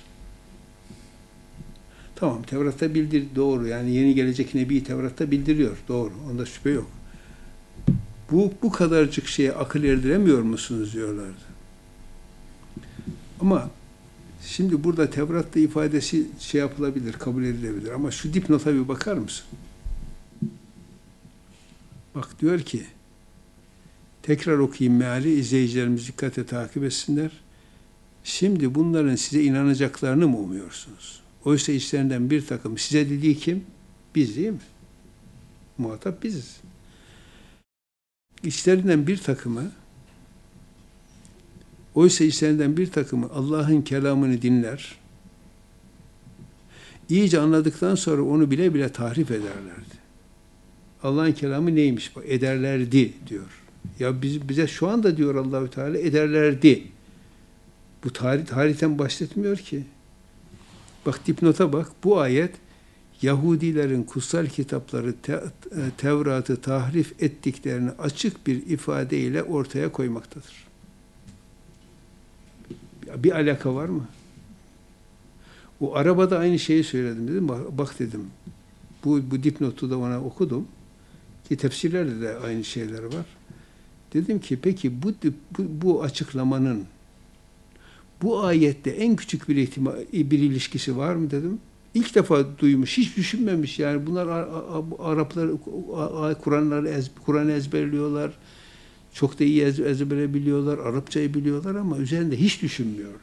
Tamam, Tevrat'ta bildir doğru. Yani yeni gelecek Nebi Tevrat'ta bildiriyor. Doğru. Onda şüphe yok. Bu, bu kadarcık şeye akıl erdiremiyor musunuz diyorlardı. Ama şimdi burada Tevrat'ta ifadesi şey yapılabilir, kabul edilebilir. Ama şu dipnota bir bakar mısın? Bak diyor ki, tekrar okuyayım meali, izleyicilerimiz dikkate takip etsinler. Şimdi bunların size inanacaklarını mı umuyorsunuz? Oysa içlerinden bir takım, size dediği kim? Biz değil mi? Muhatap biziz. İçlerinden bir takımı, oysa içlerinden bir takımı Allah'ın kelamını dinler, iyice anladıktan sonra onu bile bile tahrif ederlerdi. Allah'ın kelamı neymiş? Ederlerdi diyor. Ya biz, bize şu anda diyor Allahü Teala ederlerdi. Bu tarih, tarihten bahsetmiyor ki. Bak dipnota bak. Bu ayet Yahudilerin kutsal kitapları te, Tevrat'ı tahrif ettiklerini açık bir ifadeyle ortaya koymaktadır. Bir alaka var mı? O arabada aynı şeyi söyledim dedim. Bak, bak dedim. Bu, bu dipnotu da ona okudum. Ki tefsirlerde de aynı şeyler var. Dedim ki peki bu, bu, bu açıklamanın bu ayette en küçük bir ihtimal, bir ilişkisi var mı dedim. İlk defa duymuş, hiç düşünmemiş yani. Bunlar Araplar Kur'an'ları ez, Kur'an'ı ezberliyorlar. Çok da iyi ez, ezbere biliyorlar, Arapçayı biliyorlar ama üzerinde hiç düşünmüyorlar.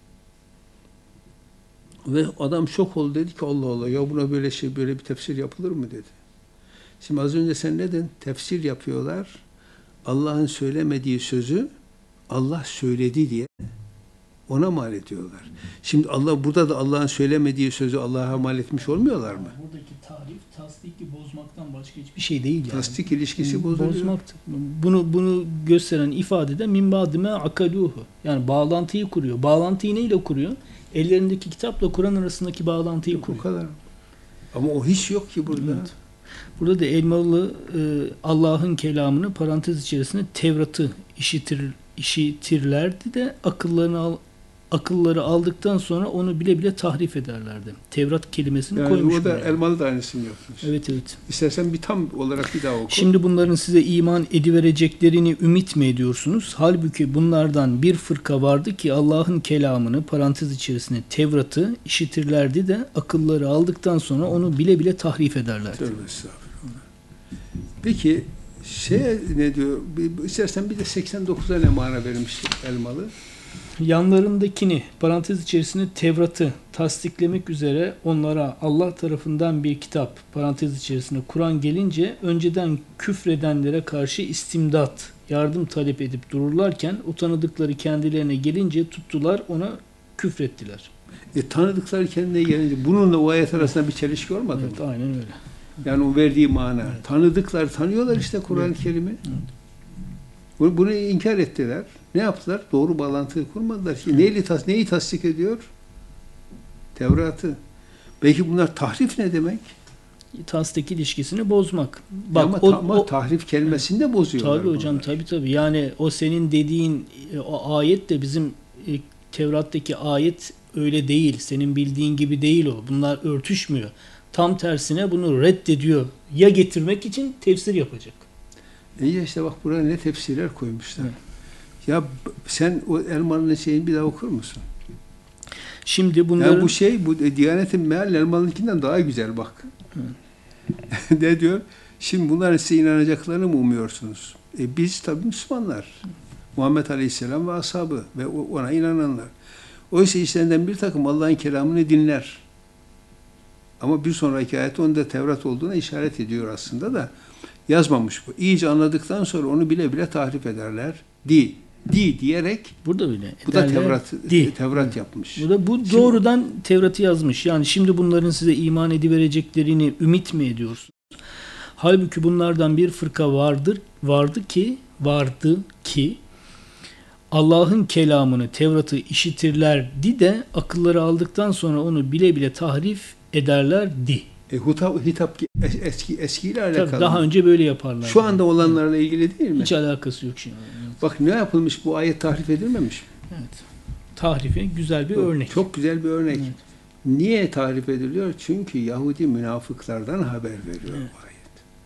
Ve adam şok oldu, dedi ki Allah Allah ya buna böyle şey böyle bir tefsir yapılır mı dedi. Şimdi az önce sen ne dedin? Tefsir yapıyorlar. Allah'ın söylemediği sözü Allah söyledi diye ona mal ediyorlar. Şimdi Allah burada da Allah'ın söylemediği sözü Allah'a mal etmiş olmuyorlar mı? Buradaki tarif tasdiki bozmaktan başka hiçbir şey değil yani. Tasdik ilişkisi bozuluyor. Bozmaktır. Bunu bunu gösteren ifade de min ba'dime akaluhu. Yani bağlantıyı kuruyor. Bağlantıyı neyle kuruyor? Ellerindeki kitapla Kur'an arasındaki bağlantıyı kuruyor. Bu kadar. Ama o hiç yok ki burada. Evet. Burada da Elmalı e, Allah'ın kelamını parantez içerisinde Tevrat'ı işitir işitirlerdi de akıllarını al, akılları aldıktan sonra onu bile bile tahrif ederlerdi. Tevrat kelimesini yani koymuş. O da buraya. Elmalı da aynısını yapmış. Evet evet. İstersen bir tam olarak bir daha oku. Şimdi bunların size iman edivereceklerini ümit mi ediyorsunuz? Halbuki bunlardan bir fırka vardı ki Allah'ın kelamını parantez içerisinde Tevrat'ı işitirlerdi de akılları aldıktan sonra onu bile bile tahrif ederlerdi. Tövbe estağfurullah. Peki şey ne diyor? İstersen bir de seksen dokuza ne mana vermiş Elmalı? Yanlarındakini parantez içerisinde Tevrat'ı tasdiklemek üzere onlara Allah tarafından bir kitap parantez içerisinde Kur'an gelince önceden küfredenlere karşı istimdat, yardım talep edip dururlarken o tanıdıkları kendilerine gelince tuttular ona küfrettiler. E, tanıdıkları kendine gelince bununla o ayet arasında bir çelişki olmadı Evet, mı? aynen öyle. Yani o verdiği mana. Evet. Tanıdıklar, tanıyorlar işte Kur'an-ı Kerim'i. Evet. Bunu, bunu inkar ettiler. Ne yaptılar? Doğru bağlantıyı kurmadılar. Ki neyi, tas, neyi tasdik ediyor? Tevrat'ı. Belki bunlar tahrif ne demek? Tasdik ilişkisini bozmak. Bak ama, o, ta, ama o tahrif kelimesini de bozuyorlar. tabii hocam bunlar. tabii tabii. Yani o senin dediğin e, o ayet de bizim e, Tevrat'taki ayet öyle değil. Senin bildiğin gibi değil o. Bunlar örtüşmüyor. Tam tersine bunu reddediyor. Ya getirmek için tefsir yapacak. İyi işte bak buraya ne tefsirler koymuşlar. Evet. Ya sen o Elmalı'nın şeyini bir daha okur musun? Şimdi bunların... Yani bu şey, bu Diyanet'in meal Elmalı'nınkinden daha güzel bak. Ne diyor? Şimdi bunların size inanacaklarını mı umuyorsunuz? E biz tabii Müslümanlar. Muhammed Aleyhisselam ve ashabı ve ona inananlar. Oysa işlerinden bir takım Allah'ın kelamını dinler. Ama bir sonraki ayet onda Tevrat olduğuna işaret ediyor aslında da yazmamış bu. İyice anladıktan sonra onu bile bile tahrif ederler. Di. Di diyerek burada bile bu da Tevrat, di. Tevrat yapmış. Bu da bu Şimdi, doğrudan Tevrat'ı yazmış. Yani şimdi bunların size iman edivereceklerini ümit mi ediyorsunuz? Halbuki bunlardan bir fırka vardır, vardı ki, vardı ki Allah'ın kelamını, Tevrat'ı işitirlerdi de akılları aldıktan sonra onu bile bile tahrif ederlerdi. E, hitap, hitap eski eskiyle alakalı. Tabii daha önce böyle yaparlar. Şu anda olanlarla ilgili değil mi? Hiç alakası yok şimdi. Evet. Bak ne yapılmış, bu ayet tahrif edilmemiş. Evet. Tahrife güzel bir çok, örnek. Çok güzel bir örnek. Evet. Niye tahrif ediliyor? Çünkü Yahudi münafıklardan haber veriyor Evet. bu ayet.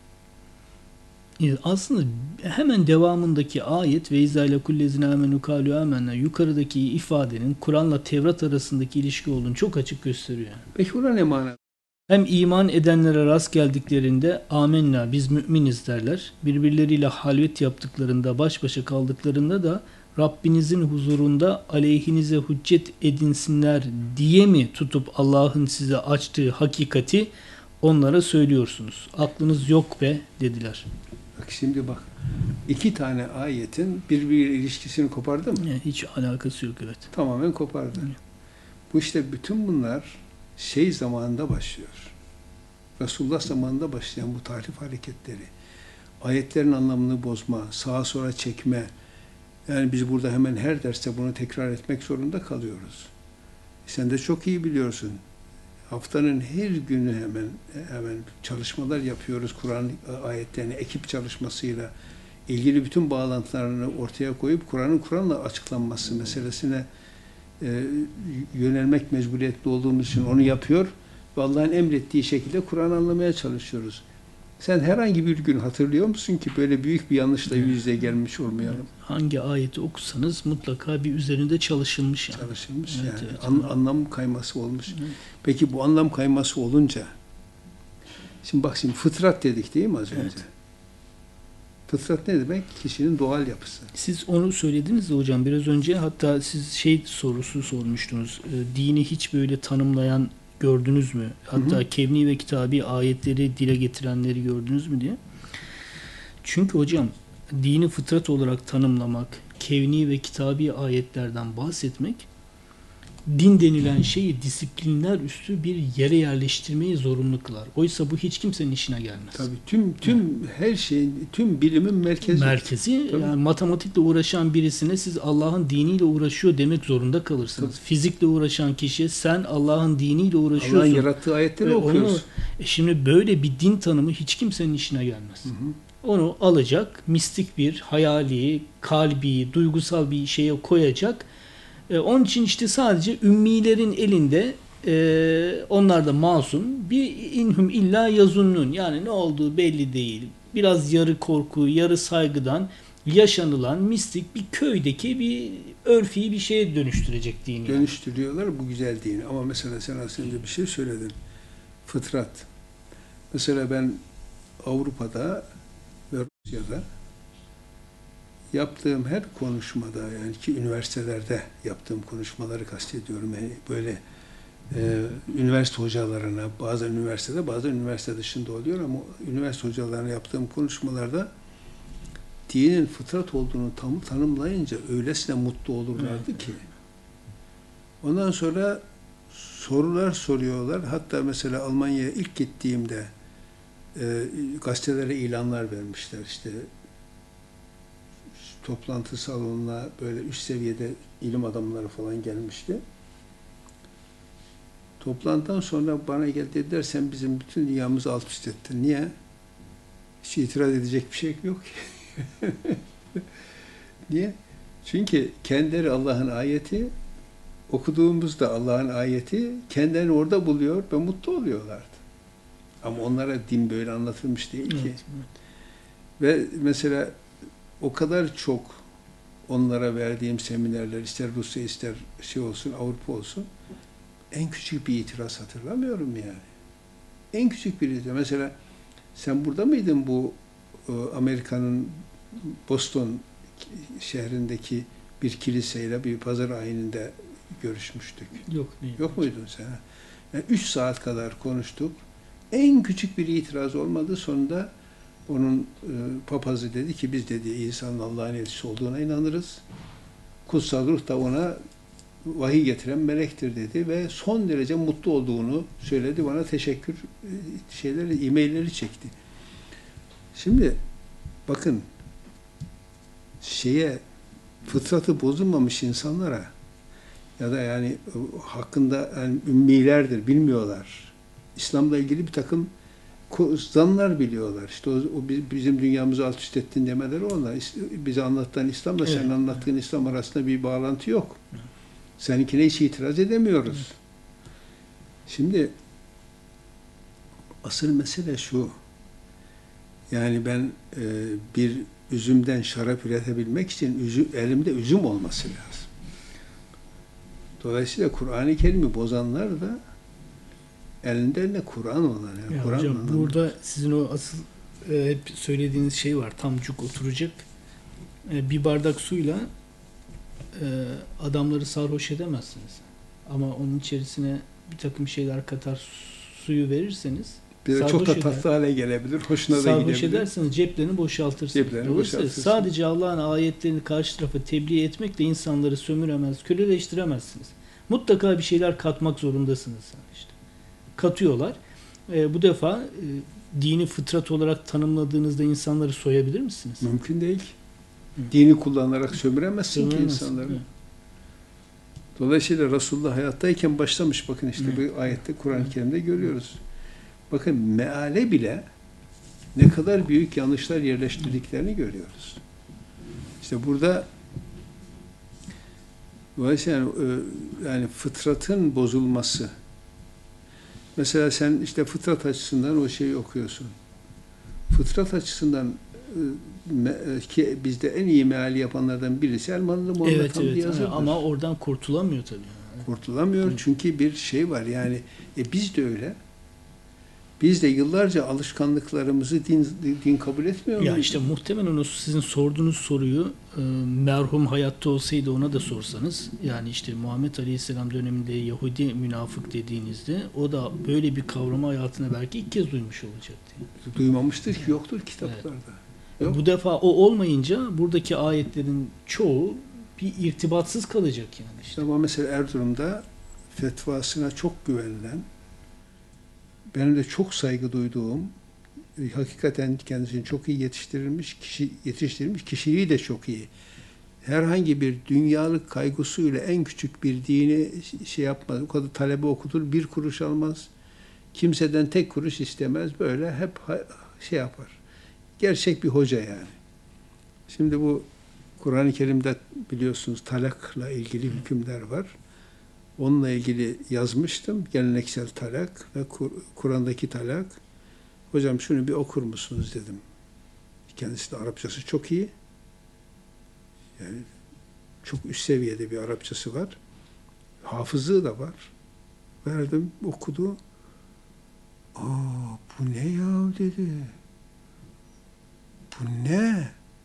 Aslında hemen devamındaki ayet ve izâle kullezine amenu kâlu âmennâ yukarıdaki ifadenin Kur'an'la Tevrat arasındaki ilişki olduğunu çok açık gösteriyor. Peki buna ne mana? Hem iman edenlere rast geldiklerinde amenna biz müminiz derler. Birbirleriyle halvet yaptıklarında, baş başa kaldıklarında da Rabbinizin huzurunda aleyhinize hüccet edinsinler diye mi tutup Allah'ın size açtığı hakikati onlara söylüyorsunuz? Aklınız yok be dediler. Bak şimdi bak. İki tane ayetin birbiriyle ilişkisini kopardı mı? Yani hiç alakası yok evet. Tamamen kopardı. Evet. Bu işte bütün bunlar şey zamanında başlıyor. Resulullah zamanında başlayan bu tahrif hareketleri ayetlerin anlamını bozma, sağa sola çekme. Yani biz burada hemen her derste bunu tekrar etmek zorunda kalıyoruz. Sen de çok iyi biliyorsun. Haftanın her günü hemen hemen çalışmalar yapıyoruz. Kur'an ayetlerini ekip çalışmasıyla ilgili bütün bağlantılarını ortaya koyup Kur'an'ın Kur'an'la açıklanması meselesine e, yönelmek mecburiyetli olduğumuz için onu yapıyor ve Allah'ın emrettiği şekilde Kur'an anlamaya çalışıyoruz. Sen herhangi bir gün hatırlıyor musun ki böyle büyük bir yanlışla yüz yüze gelmiş olmayalım? Hangi ayeti okusanız mutlaka bir üzerinde çalışılmış yani. Çalışılmış Evet, yani. evet. An, anlam kayması olmuş. Evet. Peki bu anlam kayması olunca, şimdi bak şimdi fıtrat dedik değil mi az önce? Evet. Fıtrat ne demek? Kişinin doğal yapısı. Siz onu söylediniz de hocam biraz önce, hatta siz şey sorusu sormuştunuz. E, dini hiç böyle tanımlayan gördünüz mü? Hatta Hı hı. kevni ve kitabi ayetleri dile getirenleri gördünüz mü diye. Çünkü hocam dini fıtrat olarak tanımlamak, kevni ve kitabi ayetlerden bahsetmek, din denilen şeyi disiplinler üstü bir yere yerleştirmeyi zorunlu kılar. Oysa bu hiç kimsenin işine gelmez. Tabii tüm tüm her şeyin, tüm bilimin merkezi. Merkezi, Tabii. yani matematikle uğraşan birisine siz Allah'ın diniyle uğraşıyor demek zorunda kalırsınız. Tabii. Fizikle uğraşan kişiye sen Allah'ın diniyle uğraşıyorsun. Allah'ın yarattığı ayetleri Ve okuyoruz. onu- e şimdi böyle bir din tanımı hiç kimsenin işine gelmez. Hı hı. Onu alacak, mistik bir, hayali, kalbi, duygusal bir şeye koyacak. E, onun için işte sadece ümmilerin elinde, e, onlar da masum, bir inhum illa yazunnun, yani ne olduğu belli değil. Biraz yarı korku, yarı saygıdan yaşanılan mistik bir köydeki bir örfi bir şeye dönüştürecek dini. Dönüştürüyorlar bu güzel dini. Ama mesela sen az önce bir şey söyledin. Fıtrat. Mesela ben Avrupa'da ve Rusya'da yaptığım her konuşmada, yani ki üniversitelerde yaptığım konuşmaları kastediyorum. Yani böyle e, üniversite hocalarına, bazen üniversitede, bazen üniversite dışında oluyor ama üniversite hocalarına yaptığım konuşmalarda dinin fıtrat olduğunu tam tanımlayınca öylesine mutlu olurlardı Evet. ki. Ondan sonra sorular soruyorlar. Hatta mesela Almanya'ya ilk gittiğimde e, gazetelere ilanlar vermişler. İşte toplantı salonuna böyle üst seviyede ilim adamları falan gelmişti. Toplantıdan sonra bana geldi, dediler sen bizim bütün dünyamızı alt üst ettin. Niye? Hiç itiraz edecek bir şey yok ki. Niye? Çünkü kendileri Allah'ın ayeti, okuduğumuzda Allah'ın ayeti, kendilerini orada buluyor ve mutlu oluyorlardı. Ama onlara din böyle anlatılmış değil ki. Evet, evet. Ve mesela o kadar çok onlara verdiğim seminerler, ister Rusya ister şey olsun, Avrupa olsun, en küçük bir itiraz hatırlamıyorum yani. En küçük bir itiraz. Mesela sen burada mıydın bu e, Amerika'nın Boston şehrindeki bir kiliseyle bir pazar ayininde görüşmüştük. Yok değil. Yok muydun sen? Yani üç saat kadar konuştuk. En küçük bir itiraz olmadı. Sonunda onun e, papazı dedi ki biz dedi İsa'nın Allah'ın elçisi olduğuna inanırız. Kutsal ruh da ona vahiy getiren melektir dedi ve son derece mutlu olduğunu söyledi. Bana teşekkür e, şeyleri, e-mailleri çekti. Şimdi bakın şeye fıtratı bozulmamış insanlara ya da yani hakkında yani ümmilerdir, bilmiyorlar. İslam'la ilgili bir takım zanlar biliyorlar. İşte o, o bizim dünyamızı alt üst ettin demeleri onlar. Bize anlattığın İslam'la Evet. senin anlattığın İslam arasında bir bağlantı yok. Seninkine hiç itiraz edemiyoruz. Evet. Şimdi asıl mesele şu. Yani ben e, bir üzümden şarap üretebilmek için üzüm, elimde üzüm olması lazım. Dolayısıyla Kur'an-ı Kerim'i bozanlar da elinde ne Kur'an olan. Yani Ya Kur'an hocam olan. burada sizin o asıl e, hep söylediğiniz şey var. Tam cuk oturacak. E, bir bardak suyla e, adamları sarhoş edemezsiniz. Ama onun içerisine bir takım şeyler katar, suyu verirseniz bir de çok da eder. tatlı hale gelebilir. Hoşuna da gidebilir. Sarhoş ederseniz ceplerini boşaltırsınız. Ceplerini Dolayısıyla boşaltırsınız. sadece Allah'ın ayetlerini karşı tarafa tebliğ etmekle insanları sömüremez, köleleştiremezsiniz. Mutlaka bir şeyler katmak zorundasınız. İşte. Katıyorlar. E, bu defa e, dini fıtrat olarak tanımladığınızda insanları soyabilir misiniz? Mümkün değil ki. Hı. Dini kullanarak sömüremezsin ki Sömüremezsin, insanları. evet. Dolayısıyla Resulullah hayattayken başlamış. Bakın işte Hı. bu ayette Kur'an-ı Kerim'de görüyoruz. Bakın meale bile ne kadar büyük yanlışlar yerleştirdiklerini görüyoruz. İşte burada dolayısıyla yani, yani fıtratın bozulması. Mesela sen işte fıtrat açısından o şeyi okuyorsun. Fıtrat açısından ki bizde en iyi meali yapanlardan birisi Elmalılı Muhammed Evet, Hamdi evet. Yazır'dır. Ama oradan kurtulamıyor tabii. Kurtulamıyor Hı. çünkü bir şey var yani e biz de öyle. Biz de yıllarca alışkanlıklarımızı din, din kabul etmiyor Ya muyuz? işte muhtemelen o sizin sorduğunuz soruyu e, merhum hayatta olsaydı ona da sorsanız, yani işte Muhammed Aleyhisselam döneminde Yahudi münafık dediğinizde o da böyle bir kavramı hayatına belki ilk kez duymuş olacaktı. Duymamıştır ki, yoktur kitaplarda. Evet. Yok. Bu defa o olmayınca buradaki ayetlerin çoğu bir irtibatsız kalacak yani işte. Ama mesela Erzurum'da fetvasına çok güvenilen, benim de çok saygı duyduğum, hakikaten kendisini çok iyi yetiştirilmiş kişi yetiştirilmiş kişiliği de çok iyi. Herhangi bir dünyalık kaygısıyla en küçük bir dini şey yapmaz. O kadar talebe okutur, bir kuruş almaz. Kimseden tek kuruş istemez. Böyle hep şey yapar. Gerçek bir hoca yani. Şimdi bu Kur'an-ı Kerim'de biliyorsunuz talakla ilgili hükümler var. Onunla ilgili yazmıştım. Geleneksel talak ve Kur'an'daki talak. Hocam şunu bir okur musunuz dedim. Kendisi de Arapçası çok iyi. Yani çok üst seviyede bir Arapçası var. Hafızlığı da var. Verdim, okudu. Aa, bu ne ya dedi. Bu ne?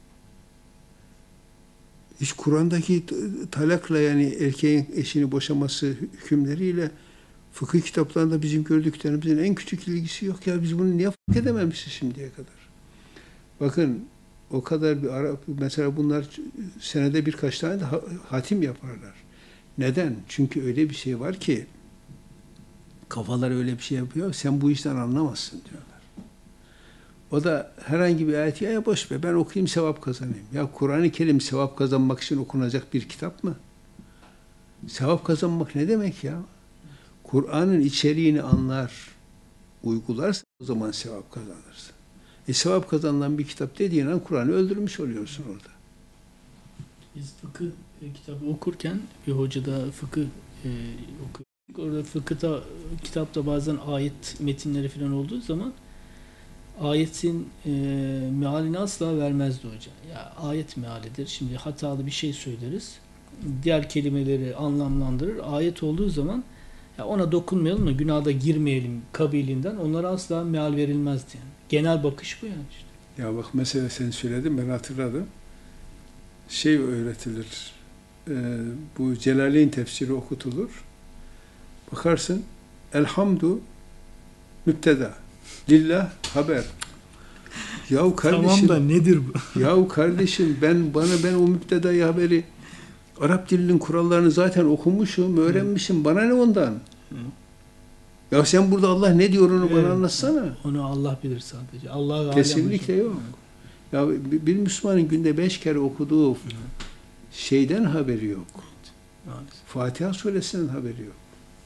Hiç Kur'an'daki talakla yani erkeğin eşini boşaması hükümleriyle fıkıh kitaplarında bizim gördüklerimizin en küçük ilgisi yok ya. Biz bunu niye fark edememişiz şimdiye kadar? Bakın o kadar bir Arap, mesela bunlar senede birkaç tane de hatim yaparlar. Neden? Çünkü öyle bir şey var ki kafalar öyle bir şey yapıyor. Sen bu işten anlamazsın diyorlar. O da herhangi bir ayet ya boş ver ben okuyayım sevap kazanayım. Ya Kur'an-ı Kerim sevap kazanmak için okunacak bir kitap mı? Sevap kazanmak ne demek ya? Kur'an'ın içeriğini anlar, uygularsa o zaman sevap kazanırsın. E sevap kazanılan bir kitap dediğin an Kur'an'ı öldürmüş oluyorsun orada. Biz fıkıh e, kitabı okurken bir hoca da fıkıh e, okuyor. Orada fıkıhta, kitapta bazen ayet metinleri falan olduğu zaman ayetin e, mealini asla vermezdi hoca. Ya ayet mealidir. Şimdi hatalı bir şey söyleriz. Diğer kelimeleri anlamlandırır. Ayet olduğu zaman ya ona dokunmayalım da günahda girmeyelim kabiliğinden onlara asla meal verilmezdi yani. Genel bakış bu yani işte. Ya bak mesela sen söyledin ben hatırladım. Şey öğretilir. E, bu Celaleyn tefsiri okutulur. Bakarsın elhamdu müpteda. Lillah haber. Yahu kardeşim. Tamam da nedir bu? Yahu kardeşim ben bana ben o müptedayı haberi Arap dilinin kurallarını zaten okumuşum, öğrenmişim. Bana ne ondan? Hı. Ya sen burada Allah ne diyor onu evet, bana anlatsana. Onu Allah bilir sadece. Allah kesinlikle yok. Ya bir Müslümanın günde beş kere okuduğu hı. şeyden haberi yok. Evet. Fatiha suresinden haberi yok.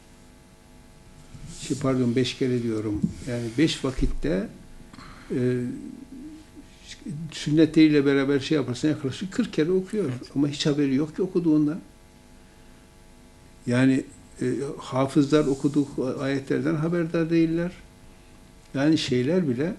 Şey, pardon beş kere diyorum. Yani beş vakitte e, sünnetleriyle beraber şey yaparsan yaklaşık kırk kere okuyor. Evet. Ama hiç haberi yok ki okuduğundan. Yani e, hafızlar okuduğu ayetlerden haberdar değiller. Yani şeyler bile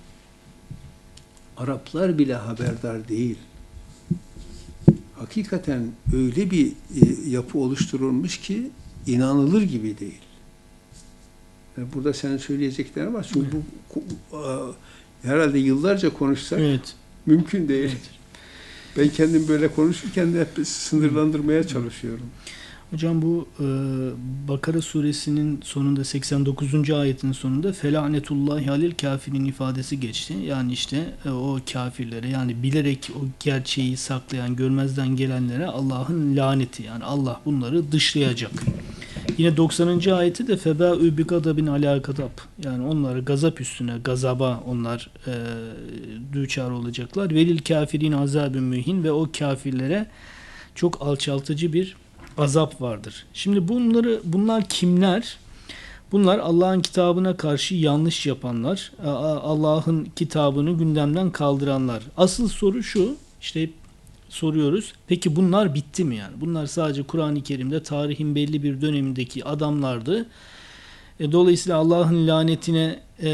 Araplar bile haberdar değil. Hakikaten öyle bir e, yapı oluşturulmuş ki inanılır gibi değil. Yani burada senin söyleyeceklerin var. Çünkü evet. bu a, herhalde yıllarca konuşsak evet. mümkün değil. Evet. Ben kendim böyle konuşurken de hep sınırlandırmaya çalışıyorum. Hocam bu e, Bakara suresinin sonunda seksen dokuzuncu ayetinin sonunda felanetullahi alel kafirin ifadesi geçti. Yani işte e, o kafirlere yani bilerek o gerçeği saklayan görmezden gelenlere Allah'ın laneti yani Allah bunları dışlayacak Yine doksanıncı ayeti de febâ'ü bi gadabin alâ gadab. Yani onları gazap üstüne gazaba onlar e, düçar olacaklar. Velil kafirin azâbün mühin ve o kafirlere çok alçaltıcı bir azap vardır. Şimdi bunları bunlar kimler? Bunlar Allah'ın kitabına karşı yanlış yapanlar, Allah'ın kitabını gündemden kaldıranlar. Asıl soru şu, işte hep soruyoruz. Peki bunlar bitti mi yani? Bunlar sadece Kur'an-ı Kerim'de tarihin belli bir dönemindeki adamlardı. E, dolayısıyla Allah'ın lanetine e,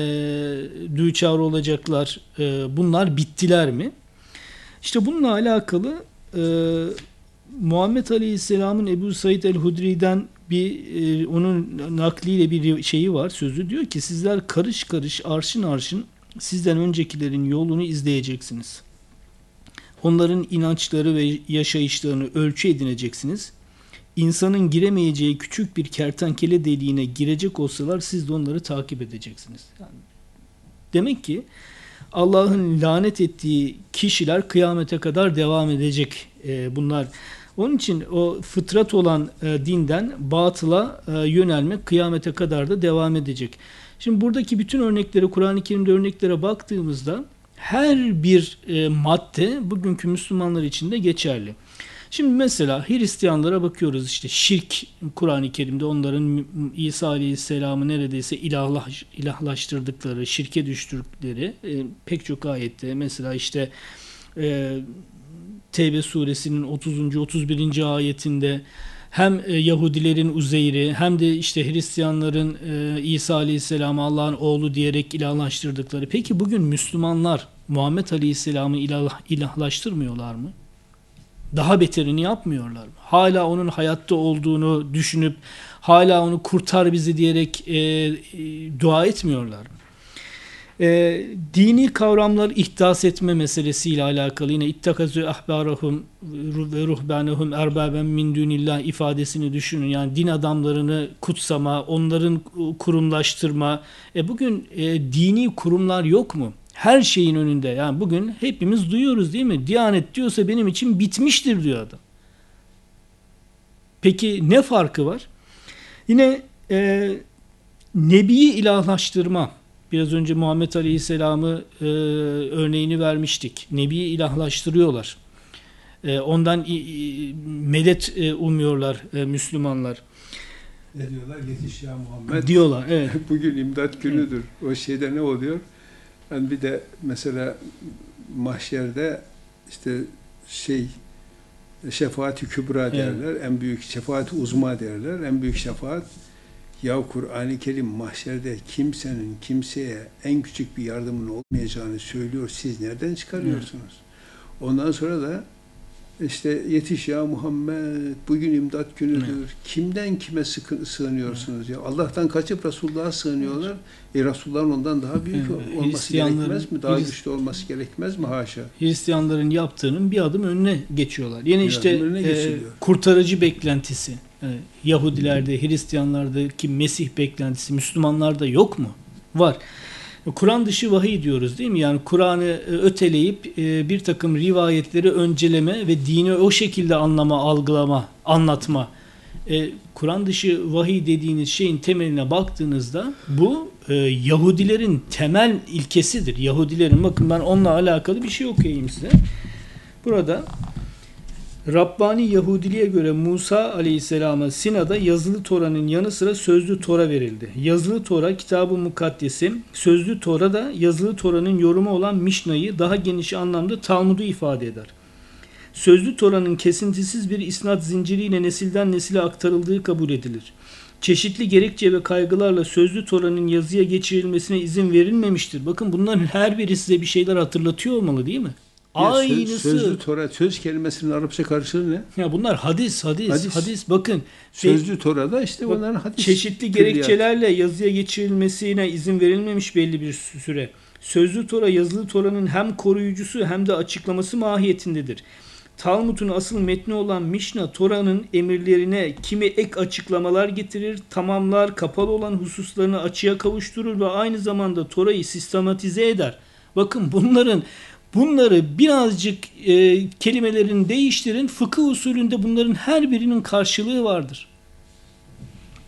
düçar olacaklar. E, bunlar bittiler mi? İşte bununla alakalı e, Muhammed Aleyhisselam'ın Ebu Said el-Hudri'den bir e, onun nakliyle bir şeyi var, sözü diyor ki sizler karış karış arşın arşın sizden öncekilerin yolunu izleyeceksiniz. Onların inançları ve yaşayışlarını ölçü edineceksiniz. İnsanın giremeyeceği küçük bir kertenkele deliğine girecek olsalar siz de onları takip edeceksiniz. Yani demek ki Allah'ın lanet ettiği kişiler kıyamete kadar devam edecek. E, bunlar onun için o fıtrat olan e, dinden batıla e, yönelmek kıyamete kadar da devam edecek. Şimdi buradaki bütün örneklere, Kur'an-ı Kerim'de örneklere baktığımızda her bir e, madde bugünkü Müslümanlar için de geçerli. Şimdi mesela Hristiyanlara bakıyoruz, işte şirk Kur'an-ı Kerim'de onların İsa Aleyhisselam'ı neredeyse ilahlaş, ilahlaştırdıkları, şirke düştürdükleri e, pek çok ayette, mesela işte e, Tevbe suresinin otuzuncu otuz birinci ayetinde hem e, Yahudilerin Uzeyr'i hem de işte Hristiyanların e, İsa Aleyhisselam'ı Allah'ın oğlu diyerek ilahlaştırdıkları. Peki bugün Müslümanlar Muhammed Aleyhisselam'ı ilah, ilahlaştırmıyorlar mı? Daha beterini yapmıyorlar mı? Hala onun hayatta olduğunu düşünüp hala onu kurtar bizi diyerek e, e, dua etmiyorlar mı? E, dini kavramlar ihdas etme meselesiyle alakalı yine ittakazu ahbarahum ve ruhbanahum erbaben min dunillah ifadesini düşünün. Yani din adamlarını kutsama, onların kurumlaştırma. E bugün e, dini kurumlar yok mu? Her şeyin önünde. Yani bugün hepimiz duyuyoruz değil mi? Diyanet diyorsa benim için bitmiştir diyor adam. Peki ne farkı var? Yine e, Nebi'yi ilahlaştırma. Biraz önce Muhammed Aleyhisselam'ı e, örneğini vermiştik. Nebi'yi ilahlaştırıyorlar. E, ondan e, medet e, umuyorlar e, Müslümanlar. Ne diyorlar? Yetiş ya Muhammed. Diyorlar, evet. Bugün imdat günüdür. O şeyde ne oluyor? Yani bir de mesela mahşerde işte şey şefaat-i kübra derler. Evet. En büyük şefaat-i uzma derler. En büyük şefaat. Ya Kur'an-ı Kerim mahşerde kimsenin kimseye en küçük bir yardımın olmayacağını söylüyor. Siz nereden çıkarıyorsunuz? Evet. Ondan sonra da işte yetiş ya Muhammed, bugün imdat günüdür. Evet. Kimden kime sıkı, sığınıyorsunuz? Evet. Ya Allah'tan kaçıp Resulullah'a sığınıyorlar. Evet. E Resulullah'ın ondan daha büyük evet. olması gerekmez mi? Daha Hrist- güçlü olması gerekmez mi? Haşa. Hristiyanların yaptığının bir adım önüne geçiyorlar. Yine bir işte e, kurtarıcı beklentisi. Evet. Yahudilerde, Hristiyanlardaki Mesih beklentisi Müslümanlarda yok mu? Var. Kur'an dışı vahiy diyoruz değil mi? Yani Kur'an'ı öteleyip bir takım rivayetleri önceleme ve dini o şekilde anlama, algılama, anlatma. Kur'an dışı vahiy dediğiniz şeyin temeline baktığınızda bu Yahudilerin temel ilkesidir. Yahudilerin, bakın ben onunla alakalı bir şey okuyayım size. Burada Rabbani Yahudiliğe göre Musa Aleyhisselam'a Sina'da yazılı Tora'nın yanı sıra sözlü Tora verildi. Yazılı Tora Kitab-ı Mukaddes'i, sözlü Tora da yazılı Tora'nın yorumu olan Mişna'yı, daha geniş anlamda Talmud'u ifade eder. Sözlü Tora'nın kesintisiz bir isnat zinciriyle nesilden nesile aktarıldığı kabul edilir. Çeşitli gerekçe ve kaygılarla sözlü Tora'nın yazıya geçirilmesine izin verilmemiştir. Bakın bunların her biri size bir şeyler hatırlatıyor olmalı değil mi? Aynısı. Söz, sözlü Tora, söz kelimesinin Arapça karşılığı ne? Ya bunlar hadis, hadis, hadis. hadis. Bakın. Sözlü Tora'da işte bak, onların hadis. Çeşitli gerekçelerle yazıya geçirilmesine izin verilmemiş belli bir süre. Sözlü Tora, yazılı Tora'nın hem koruyucusu hem de açıklaması mahiyetindedir. Talmud'un asıl metni olan Mişna, Tora'nın emirlerine kimi ek açıklamalar getirir, tamamlar, kapalı olan hususlarını açığa kavuşturur ve aynı zamanda Tora'yı sistematize eder. Bakın bunların Bunları birazcık e, kelimelerini değiştirin. Fıkıh usulünde bunların her birinin karşılığı vardır.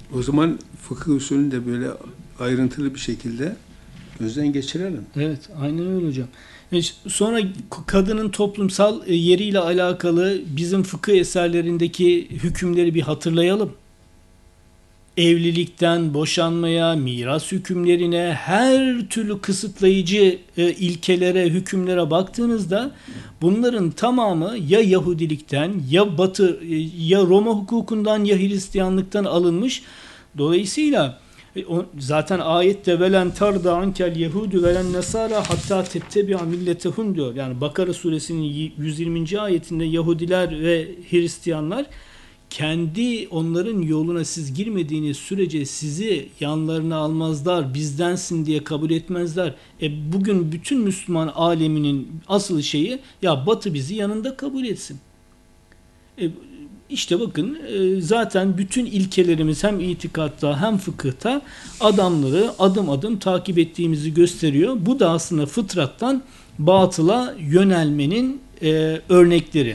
O zaman fıkıh usulünü de böyle ayrıntılı bir şekilde gözden geçirelim. Evet, aynen öyle hocam. E, Sonra kadının toplumsal e, yeriyle alakalı bizim fıkıh eserlerindeki hükümleri bir hatırlayalım. Evlilikten boşanmaya, miras hükümlerine, her türlü kısıtlayıcı e, ilkelere, hükümlere baktığınızda bunların tamamı ya Yahudilikten, ya Batı, e, ya Roma hukukundan, ya Hristiyanlıktan alınmış. Dolayısıyla e, o- zaten ayette velen tarda ankel yehudu velen nesara hatta tettebi'a milletehum diyor. Yani Bakara suresinin yüz yirminci ayetinde Yahudiler ve Hristiyanlar kendi onların yoluna siz girmediğiniz sürece sizi yanlarına almazlar, bizdensin diye kabul etmezler. E bugün bütün Müslüman aleminin asıl şeyi ya Batı bizi yanında kabul etsin. E, işte bakın e, zaten bütün ilkelerimiz hem itikatta hem fıkıhta adamları adım adım takip ettiğimizi gösteriyor. Bu da aslında fıtrattan batıla yönelmenin e, örnekleri.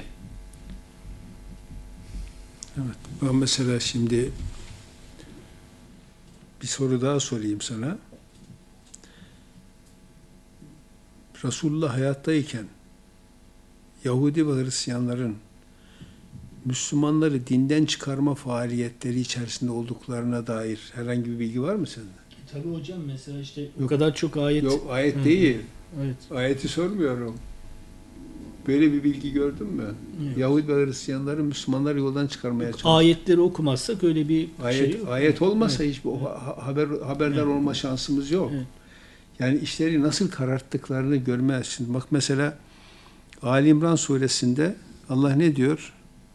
Evet. Ben mesela şimdi bir soru daha sorayım sana. Resulullah hayattayken Yahudi ve Hristiyanların Müslümanları dinden çıkarma faaliyetleri içerisinde olduklarına dair herhangi bir bilgi var mı sende? Tabii hocam mesela işte o Yok. kadar çok ayet. Yok, ayet Hı, değil. Evet. Ayeti sormuyorum. Böyle bir bilgi gördün mü? Evet. Yahudi ve Hristiyanları Müslümanları yoldan çıkarmaya çalışıyor. Ayetleri okumazsak öyle bir Ayet, şey yok. ayet olmasa Evet. hiçbir o ha- haber haberdar Evet. olma şansımız yok. Evet. Yani işleri nasıl kararttıklarını görmez. Şimdi bak mesela Ali İmran suresinde Allah ne diyor?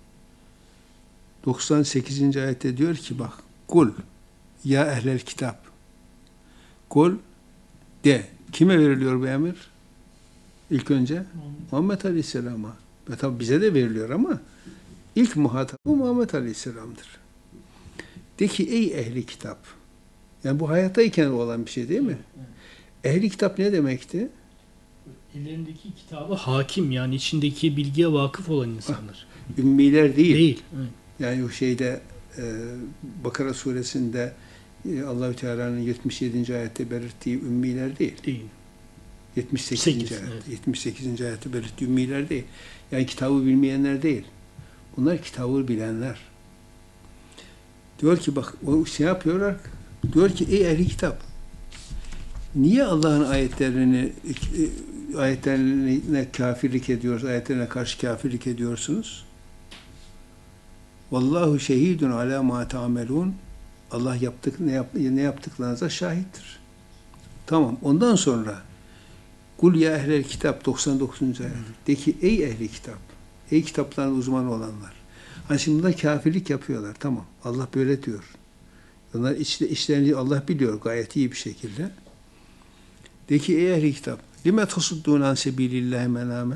doksan sekizinci ayette diyor ki bak kul ya ehlel kitap kul de. Kime veriliyor bu emir? İlk önce Muhammed Aleyhisselam'a. Ve tabi bize de veriliyor ama ilk muhatabı Muhammed Aleyhisselam'dır. De ki ey ehli kitap. Yani bu hayattayken olan bir şey değil mi? Ehli kitap ne demekti? Ellerindeki kitabı hakim yani içindeki bilgiye vakıf olan insanlar. Ümmiler değil. Değil. Evet. Yani o şeyde e, Bakara suresinde e, Allahü Teala'nın yetmiş yedinci ayette belirttiği ümmiler değil. Değil. yetmiş sekizinci Sekiz, ayet. evet. yetmiş sekizinci ayette belirttiği ümmiler değil. Yani kitabı bilmeyenler değil. Bunlar kitabı bilenler. Diyor ki bak o şey yapıyorlar. Diyor ki ey ehli kitap. Niye Allah'ın ayetlerini e, ayetlerine kafirlik ediyorsunuz? Ayetlerine karşı kafirlik ediyorsunuz? Vallahu şehidun ala ma ta'melun. Allah yaptık ne yap, ne yaptıklarınıza şahittir. Tamam. Ondan sonra kul ya ehlel kitap doksan dokuzuncu ayet. De ki ey ehli kitap. Ey kitapların uzmanı olanlar. Hani şimdi bunlar kafirlik yapıyorlar. Tamam. Allah böyle diyor. Onlar içte, içlerini Allah biliyor gayet iyi bir şekilde. De ki ey ehli kitap. Lime tasuddun an sebilillahi men amen.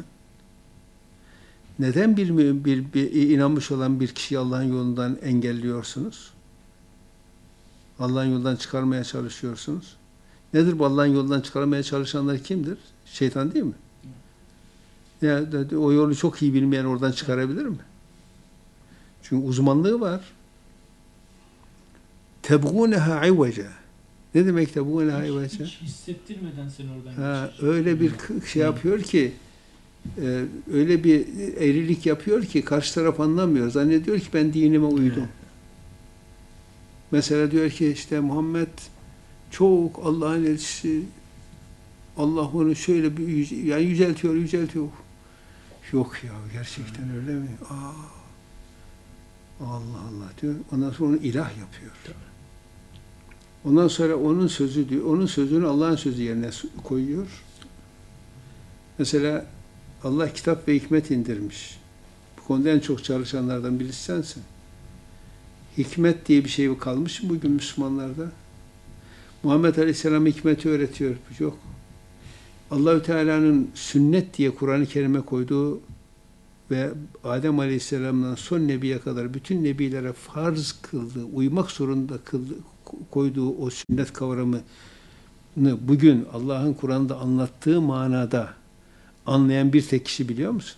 Neden bir, bir, bir, bir inanmış olan bir kişiyi Allah'ın yolundan engelliyorsunuz? Allah'ın yolundan çıkarmaya çalışıyorsunuz. Nedir bu Allah'ın yolundan çıkarmaya çalışanlar kimdir? Şeytan değil mi? Ya, o yolu çok iyi bilmeyen oradan çıkarabilir mi? Çünkü uzmanlığı var. Tebgûneha ivvece. Ne demek tebgûneha ivvece? Hiç hissettirmeden sen oradan Ha, geçiyorsun. öyle bir şey yapıyor ki e, öyle bir eğrilik yapıyor ki karşı taraf anlamıyor. Zannediyor ki ben dinime uydum. Evet. Mesela diyor ki işte Muhammed çok Allah'ın elçisi, Allah onu şöyle bir yüce, yani yüceltiyor, yüceltiyor. Yok ya gerçekten öyle mi? Aa, Allah Allah diyor. Ondan sonra onu ilah yapıyor. Ondan sonra onun sözü diyor, onun sözünü Allah'ın sözü yerine koyuyor. Mesela Allah kitap ve hikmet indirmiş. Bu konuda en çok çalışanlardan birisi sensin. Hikmet diye bir şey kalmış mı bugün Müslümanlarda? Muhammed Aleyhisselam hikmeti öğretiyor. Yok. Allahü Teala'nın sünnet diye Kur'an-ı Kerim'e koyduğu ve Adem Aleyhisselam'dan son nebiye kadar bütün nebilere farz kıldığı, uymak zorunda kıldığı, koyduğu o sünnet kavramını bugün Allah'ın Kur'an'da anlattığı manada anlayan bir tek kişi biliyor musun?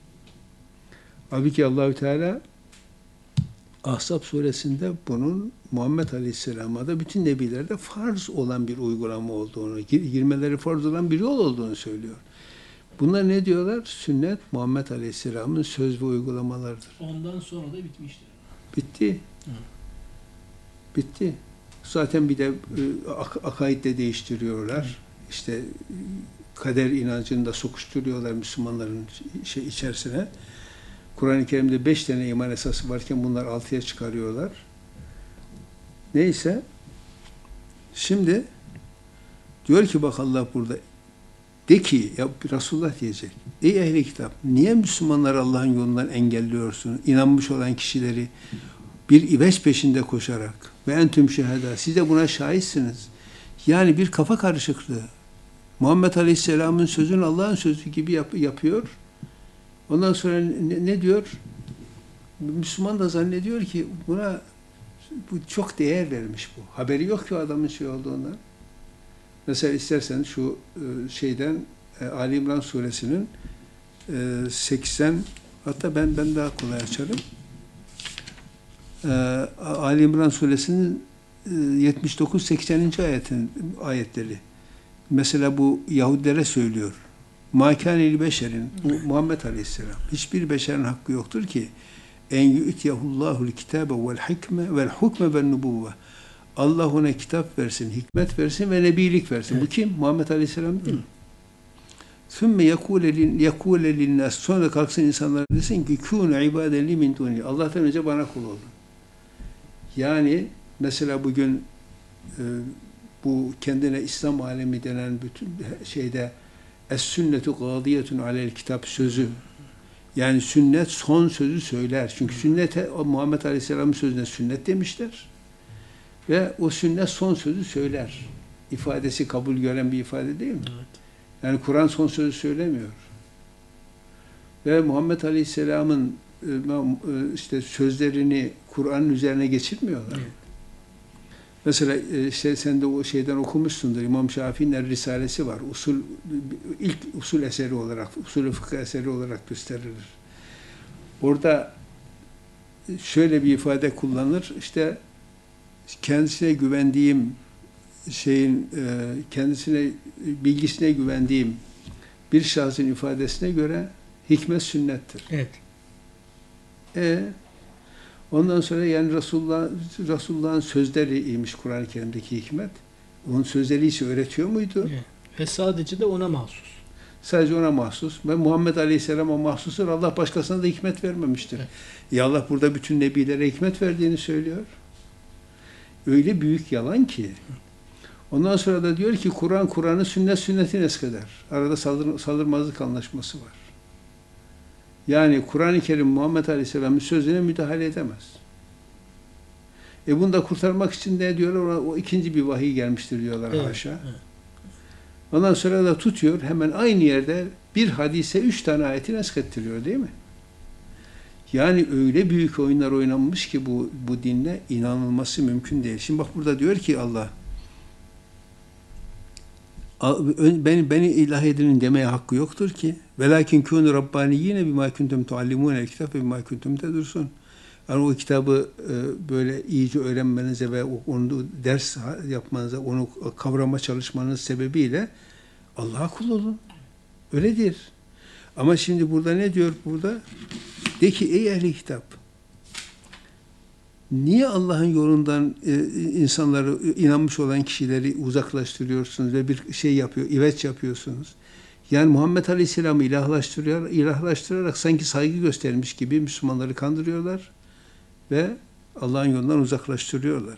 Halbuki Allahü Teala Ahzab suresinde bunun Muhammed Aleyhisselam'a da bütün nebilerde farz olan bir uygulama olduğunu, gir- girmeleri farz olan bir yol olduğunu söylüyor. Bunlar ne diyorlar? Sünnet Muhammed Aleyhisselam'ın söz ve uygulamalarıdır. Ondan sonra da bitmiştir. Bitti. Hı. Bitti. Zaten bir de e, ak- akaid de değiştiriyorlar. Hı. İşte e, kader inancını da sokuşturuyorlar Müslümanların şey içerisine. Kur'an-ı Kerim'de beş tane iman esası varken bunlar altıya çıkarıyorlar. Neyse, şimdi diyor ki bak Allah burada, de ki, ya Resulullah diyecek, ey ehli kitap, niye Müslümanları Allah'ın yolundan engelliyorsun? İnanmış olan kişileri bir iveç peşinde koşarak ve entüm şehada, siz de buna şahitsiniz. Yani bir kafa karışıklığı. Muhammed Aleyhisselam'ın sözünü Allah'ın sözü gibi yap, yapıyor. Ondan sonra ne, ne diyor? Müslüman da zannediyor ki buna bu çok değer vermiş bu. Haberi yok ki o adamın şey olduğundan. Mesela istersen şu e, şeyden e, Ali İmran suresinin e, seksen, hatta ben ben daha kolay açarım. E, Ali İmran suresinin e, yetmiş dokuz sekseninci ayetin ayetleri. Mesela bu Yahudilere söylüyor. مَا كَانِ الْبَشَرٍ Muhammed Aleyhisselam. Hiçbir beşerin hakkı yoktur ki en yu'tiyahullahul kitabe vel hikme vel hukme vel nubuvve. Allah ona kitap versin, hikmet versin ve nebilik versin. Evet. Bu kim? Muhammed Aleyhisselam değil mi? ثُمَّ يَكُولَ لِلنَّاسِ Sonra kalksın insanlar desin ki كُونُ عِبَادًا لِي مِنْ دُونِي Allah'tan önce bana kul olun. Yani mesela bugün e, bu kendine İslam alemi denen bütün şeyde es-sünnetu gâdiyetun alel kitap sözü. Yani sünnet son sözü söyler. Çünkü sünnete Muhammed Aleyhisselam'ın sözüne sünnet demişler. Ve o sünnet son sözü söyler. İfadesi kabul gören bir ifade değil mi? Evet. Yani Kur'an son sözü söylemiyor. Ve Muhammed Aleyhisselam'ın işte sözlerini Kur'an'ın üzerine geçirmiyorlar. Evet. Mesela işte sen de o şeyden okumuşsundur. İmam Şafii'nin Er Risalesi var. Usul ilk usul eseri olarak, usul fıkıh eseri olarak gösterilir. Orada şöyle bir ifade kullanır. İşte kendisine güvendiğim şeyin kendisine bilgisine güvendiğim bir şahsın ifadesine göre hikmet sünnettir. Evet. E ondan sonra yani Resulullah Resulullah'ın sözleriymiş Kur'an-ı Kerim'deki hikmet. Onun sözleri ise öğretiyor muydu? Evet. Ve sadece de ona mahsus. Sadece ona mahsus. Ve Muhammed Aleyhisselam'a mahsustur. Allah başkasına da hikmet vermemiştir. Evet. Ya Allah burada bütün nebilere hikmet verdiğini söylüyor. Öyle büyük yalan ki. Ondan sonra da diyor ki Kur'an Kur'an'ı, sünnet sünneti neskeder. Arada saldır, saldırmazlık anlaşması var. Yani Kur'an-ı Kerim Muhammed Aleyhisselam'ın sözüne müdahale edemez. E bunu da kurtarmak için ne diyorlar? O, o ikinci bir vahiy gelmiştir diyorlar evet, haşa. Evet. Ondan sonra da tutuyor hemen aynı yerde bir hadise üç tane ayeti neskettiriyor değil mi? Yani öyle büyük oyunlar oynanmış ki bu, bu dinle inanılması mümkün değil. Şimdi bak burada diyor ki Allah beni, beni ilah edinin demeye hakkı yoktur ki. Velakin kûnü rabbaniyine bimâ kuntum tuallimûnel kitâb ve bimâ kuntum tedrusun. Yani o kitabı e, böyle iyice öğrenmenize ve onu ders yapmanıza, onu kavrama çalışmanız sebebiyle Allah'a kul olun. Öyledir. Ama şimdi burada ne diyor burada? De ki ey ehli kitap, niye Allah'ın yolundan e, insanları, inanmış olan kişileri uzaklaştırıyorsunuz ve bir şey yapıyor, iveç yapıyorsunuz? Yani Muhammed Aleyhisselam'ı ilahlaştırıyor, ilahlaştırarak sanki saygı göstermiş gibi Müslümanları kandırıyorlar ve Allah'ın yolundan uzaklaştırıyorlar.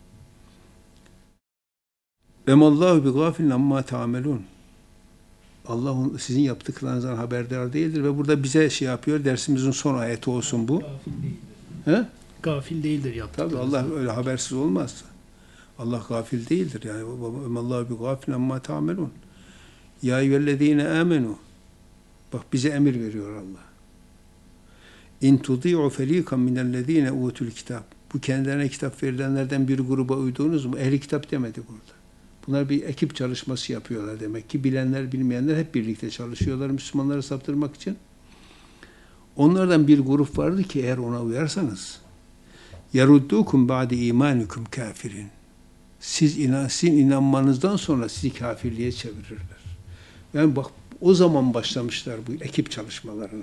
Vemallahu bi gafilin amma ta'melun. Allah sizin yaptıklarınızdan haberdar değildir ve burada bize şey yapıyor, dersimizin son ayeti olsun bu. Gafil değildir. He? Gafil değildir yaptıklarınızdan. Tabii Allah öyle habersiz olmaz. Allah gafil değildir yani. Vemallahu bi gafilin amma ta'melun. Ya eyyühellezine amenu. Bak bize emir veriyor Allah. İn tudi'u ferikan minellezine utul kitap. Bu kendilerine kitap verilenlerden bir gruba uyduğunuz mu? Ehli kitap demedi burada. Bunlar bir ekip çalışması yapıyorlar demek ki. Bilenler, bilmeyenler hep birlikte çalışıyorlar Müslümanları saptırmak için. Onlardan bir grup vardı ki eğer ona uyarsanız yeruddukum ba'de imanikum kafirin. Siz inan, sizin inanmanızdan sonra sizi kafirliğe çevirirler. Yani bak o zaman başlamışlar bu ekip çalışmalarına.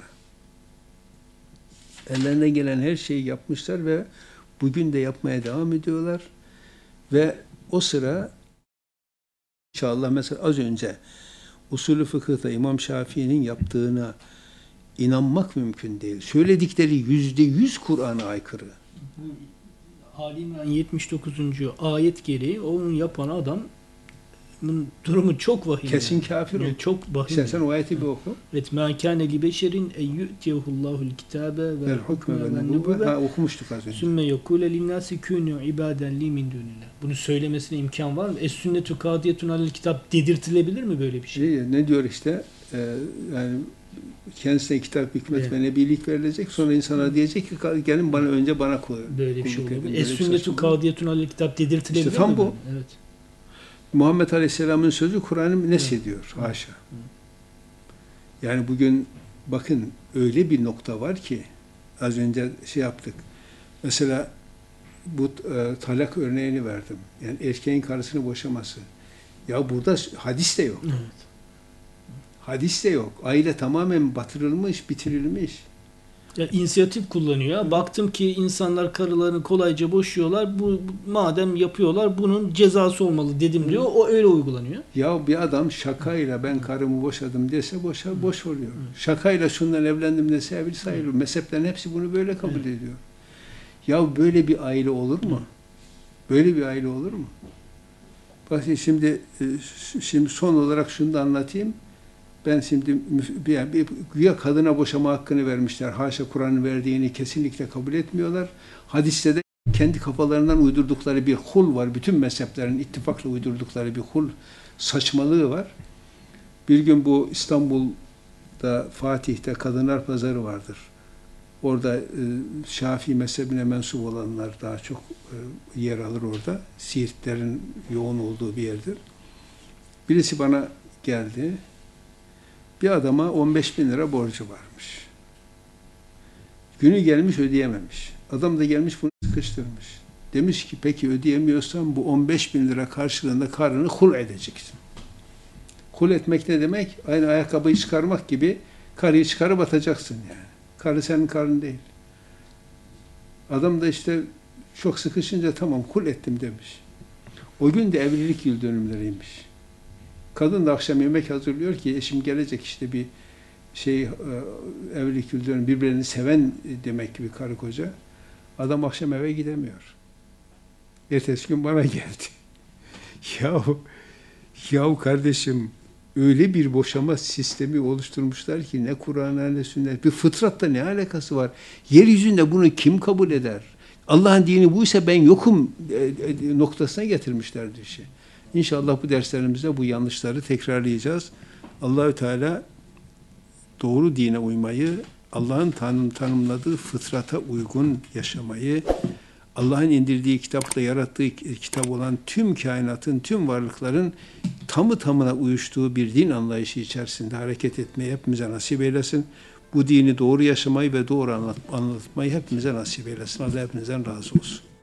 Ellerine gelen her şeyi yapmışlar ve bugün de yapmaya devam ediyorlar. Ve o sıra inşallah mesela az önce usulü fıkıhta İmam Şafii'nin yaptığına inanmak mümkün değil. Söyledikleri yüzde yüz Kur'an'a aykırı. Ali İmran yetmiş dokuzuncu ayet gereği onu yapan adam durumu çok vahim. Kesin yani. kafir Yani o. çok vahim. Sen, sen o ayeti bir oku. Evet. مَا كَانَ لِبَشَرٍ اَنْ يُؤْتِيَهُ اللّٰهُ الْكِتَابَ وَالْحُكْمَ وَالنُّبُوَّةَ وَالنُّبُوَّةَ Ha okumuştuk az önce. ثُمَّ يَقُولَ لِلنَّاسِ كُونُوا عِبَادًا لِي مِنْ دُونِ اللّٰهِ. Bunu söylemesine imkan var mı? Es-sünnetu kadiyetun alel kitap dedirtilebilir mi böyle bir şey? Şey, ne diyor işte? E, yani kendisine kitap, hikmet Evet. ve nebilik verilecek. Sonra insana diyecek ki gelin bana önce bana koyun. Böyle bir şey olur mu? Böyle bir Es-sünnetu saçmalık. kadiyetun alel kitap dedirtilebilir İşte tam mi? bu. Evet. Muhammed Aleyhisselam'ın sözü Kur'an'ı neshediyor. Haşa. Yani bugün bakın öyle bir nokta var ki az önce şey yaptık. Mesela bu e, talak örneğini verdim. Yani erkeğin karısını boşaması. Ya burada hadis de yok. Evet. Hadis de yok. Aile tamamen batırılmış, bitirilmiş. Ya inisiyatif kullanıyor. Baktım ki insanlar karılarını kolayca boşuyorlar. Bu bu- madem yapıyorlar bunun cezası olmalı dedim diyor. O öyle uygulanıyor. Ya bir adam şakayla ben karımı boşadım dese boşa boş oluyor. Şakayla şundan evlendim dese evli sayılır. Mezheplerin hepsi bunu böyle kabul Evet. ediyor. Ya böyle bir aile olur mu? Böyle bir aile olur mu? Bak şimdi şimdi son olarak şunu da anlatayım. Ben şimdi yani bir, güya kadına boşama hakkını vermişler. Haşa Kur'an'ın verdiğini kesinlikle kabul etmiyorlar. Hadiste de kendi kafalarından uydurdukları bir hul var. Bütün mezheplerin ittifakla uydurdukları bir hul saçmalığı var. Bir gün bu İstanbul'da Fatih'te Kadınlar Pazarı vardır. Orada e, Şafii mezhebine mensup olanlar daha çok e, yer alır orada. Siirtlerin yoğun olduğu bir yerdir. Birisi bana geldi. Bir adama on beş bin lira borcu varmış. Günü gelmiş ödeyememiş. Adam da gelmiş bunu sıkıştırmış. Demiş ki peki ödeyemiyorsan bu on beş bin lira karşılığında karını hul edeceksin. Hul etmek ne demek? Aynı ayakkabıyı çıkarmak gibi karıyı çıkarıp atacaksın yani. Karı senin karın değil. Adam da işte çok sıkışınca tamam hul ettim demiş. O gün de evlilik yıl dönümleriymiş. Kadın da akşam yemek hazırlıyor ki eşim gelecek işte bir şey evlilik yıl dönümü birbirlerini seven demek gibi karı koca. Adam akşam eve gidemiyor. Ertesi gün bana geldi. Yahu, yahu kardeşim öyle bir boşama sistemi oluşturmuşlar ki ne Kur'an'a ne sünnet. Bir fıtratta ne alakası var? Yeryüzünde bunu kim kabul eder? Allah'ın dini buysa ben yokum noktasına getirmişler işi. İnşallah bu derslerimizde bu yanlışları tekrarlayacağız. Allahü Teala doğru dine uymayı, Allah'ın tanım, tanımladığı fıtrata uygun yaşamayı, Allah'ın indirdiği kitapta yarattığı kitap olan tüm kainatın, tüm varlıkların tamı tamına uyuştuğu bir din anlayışı içerisinde hareket etmeyi hepimize nasip eylesin. Bu dini doğru yaşamayı ve doğru anlat, anlatmayı hepimize nasip eylesin. Allah hepinizden razı olsun.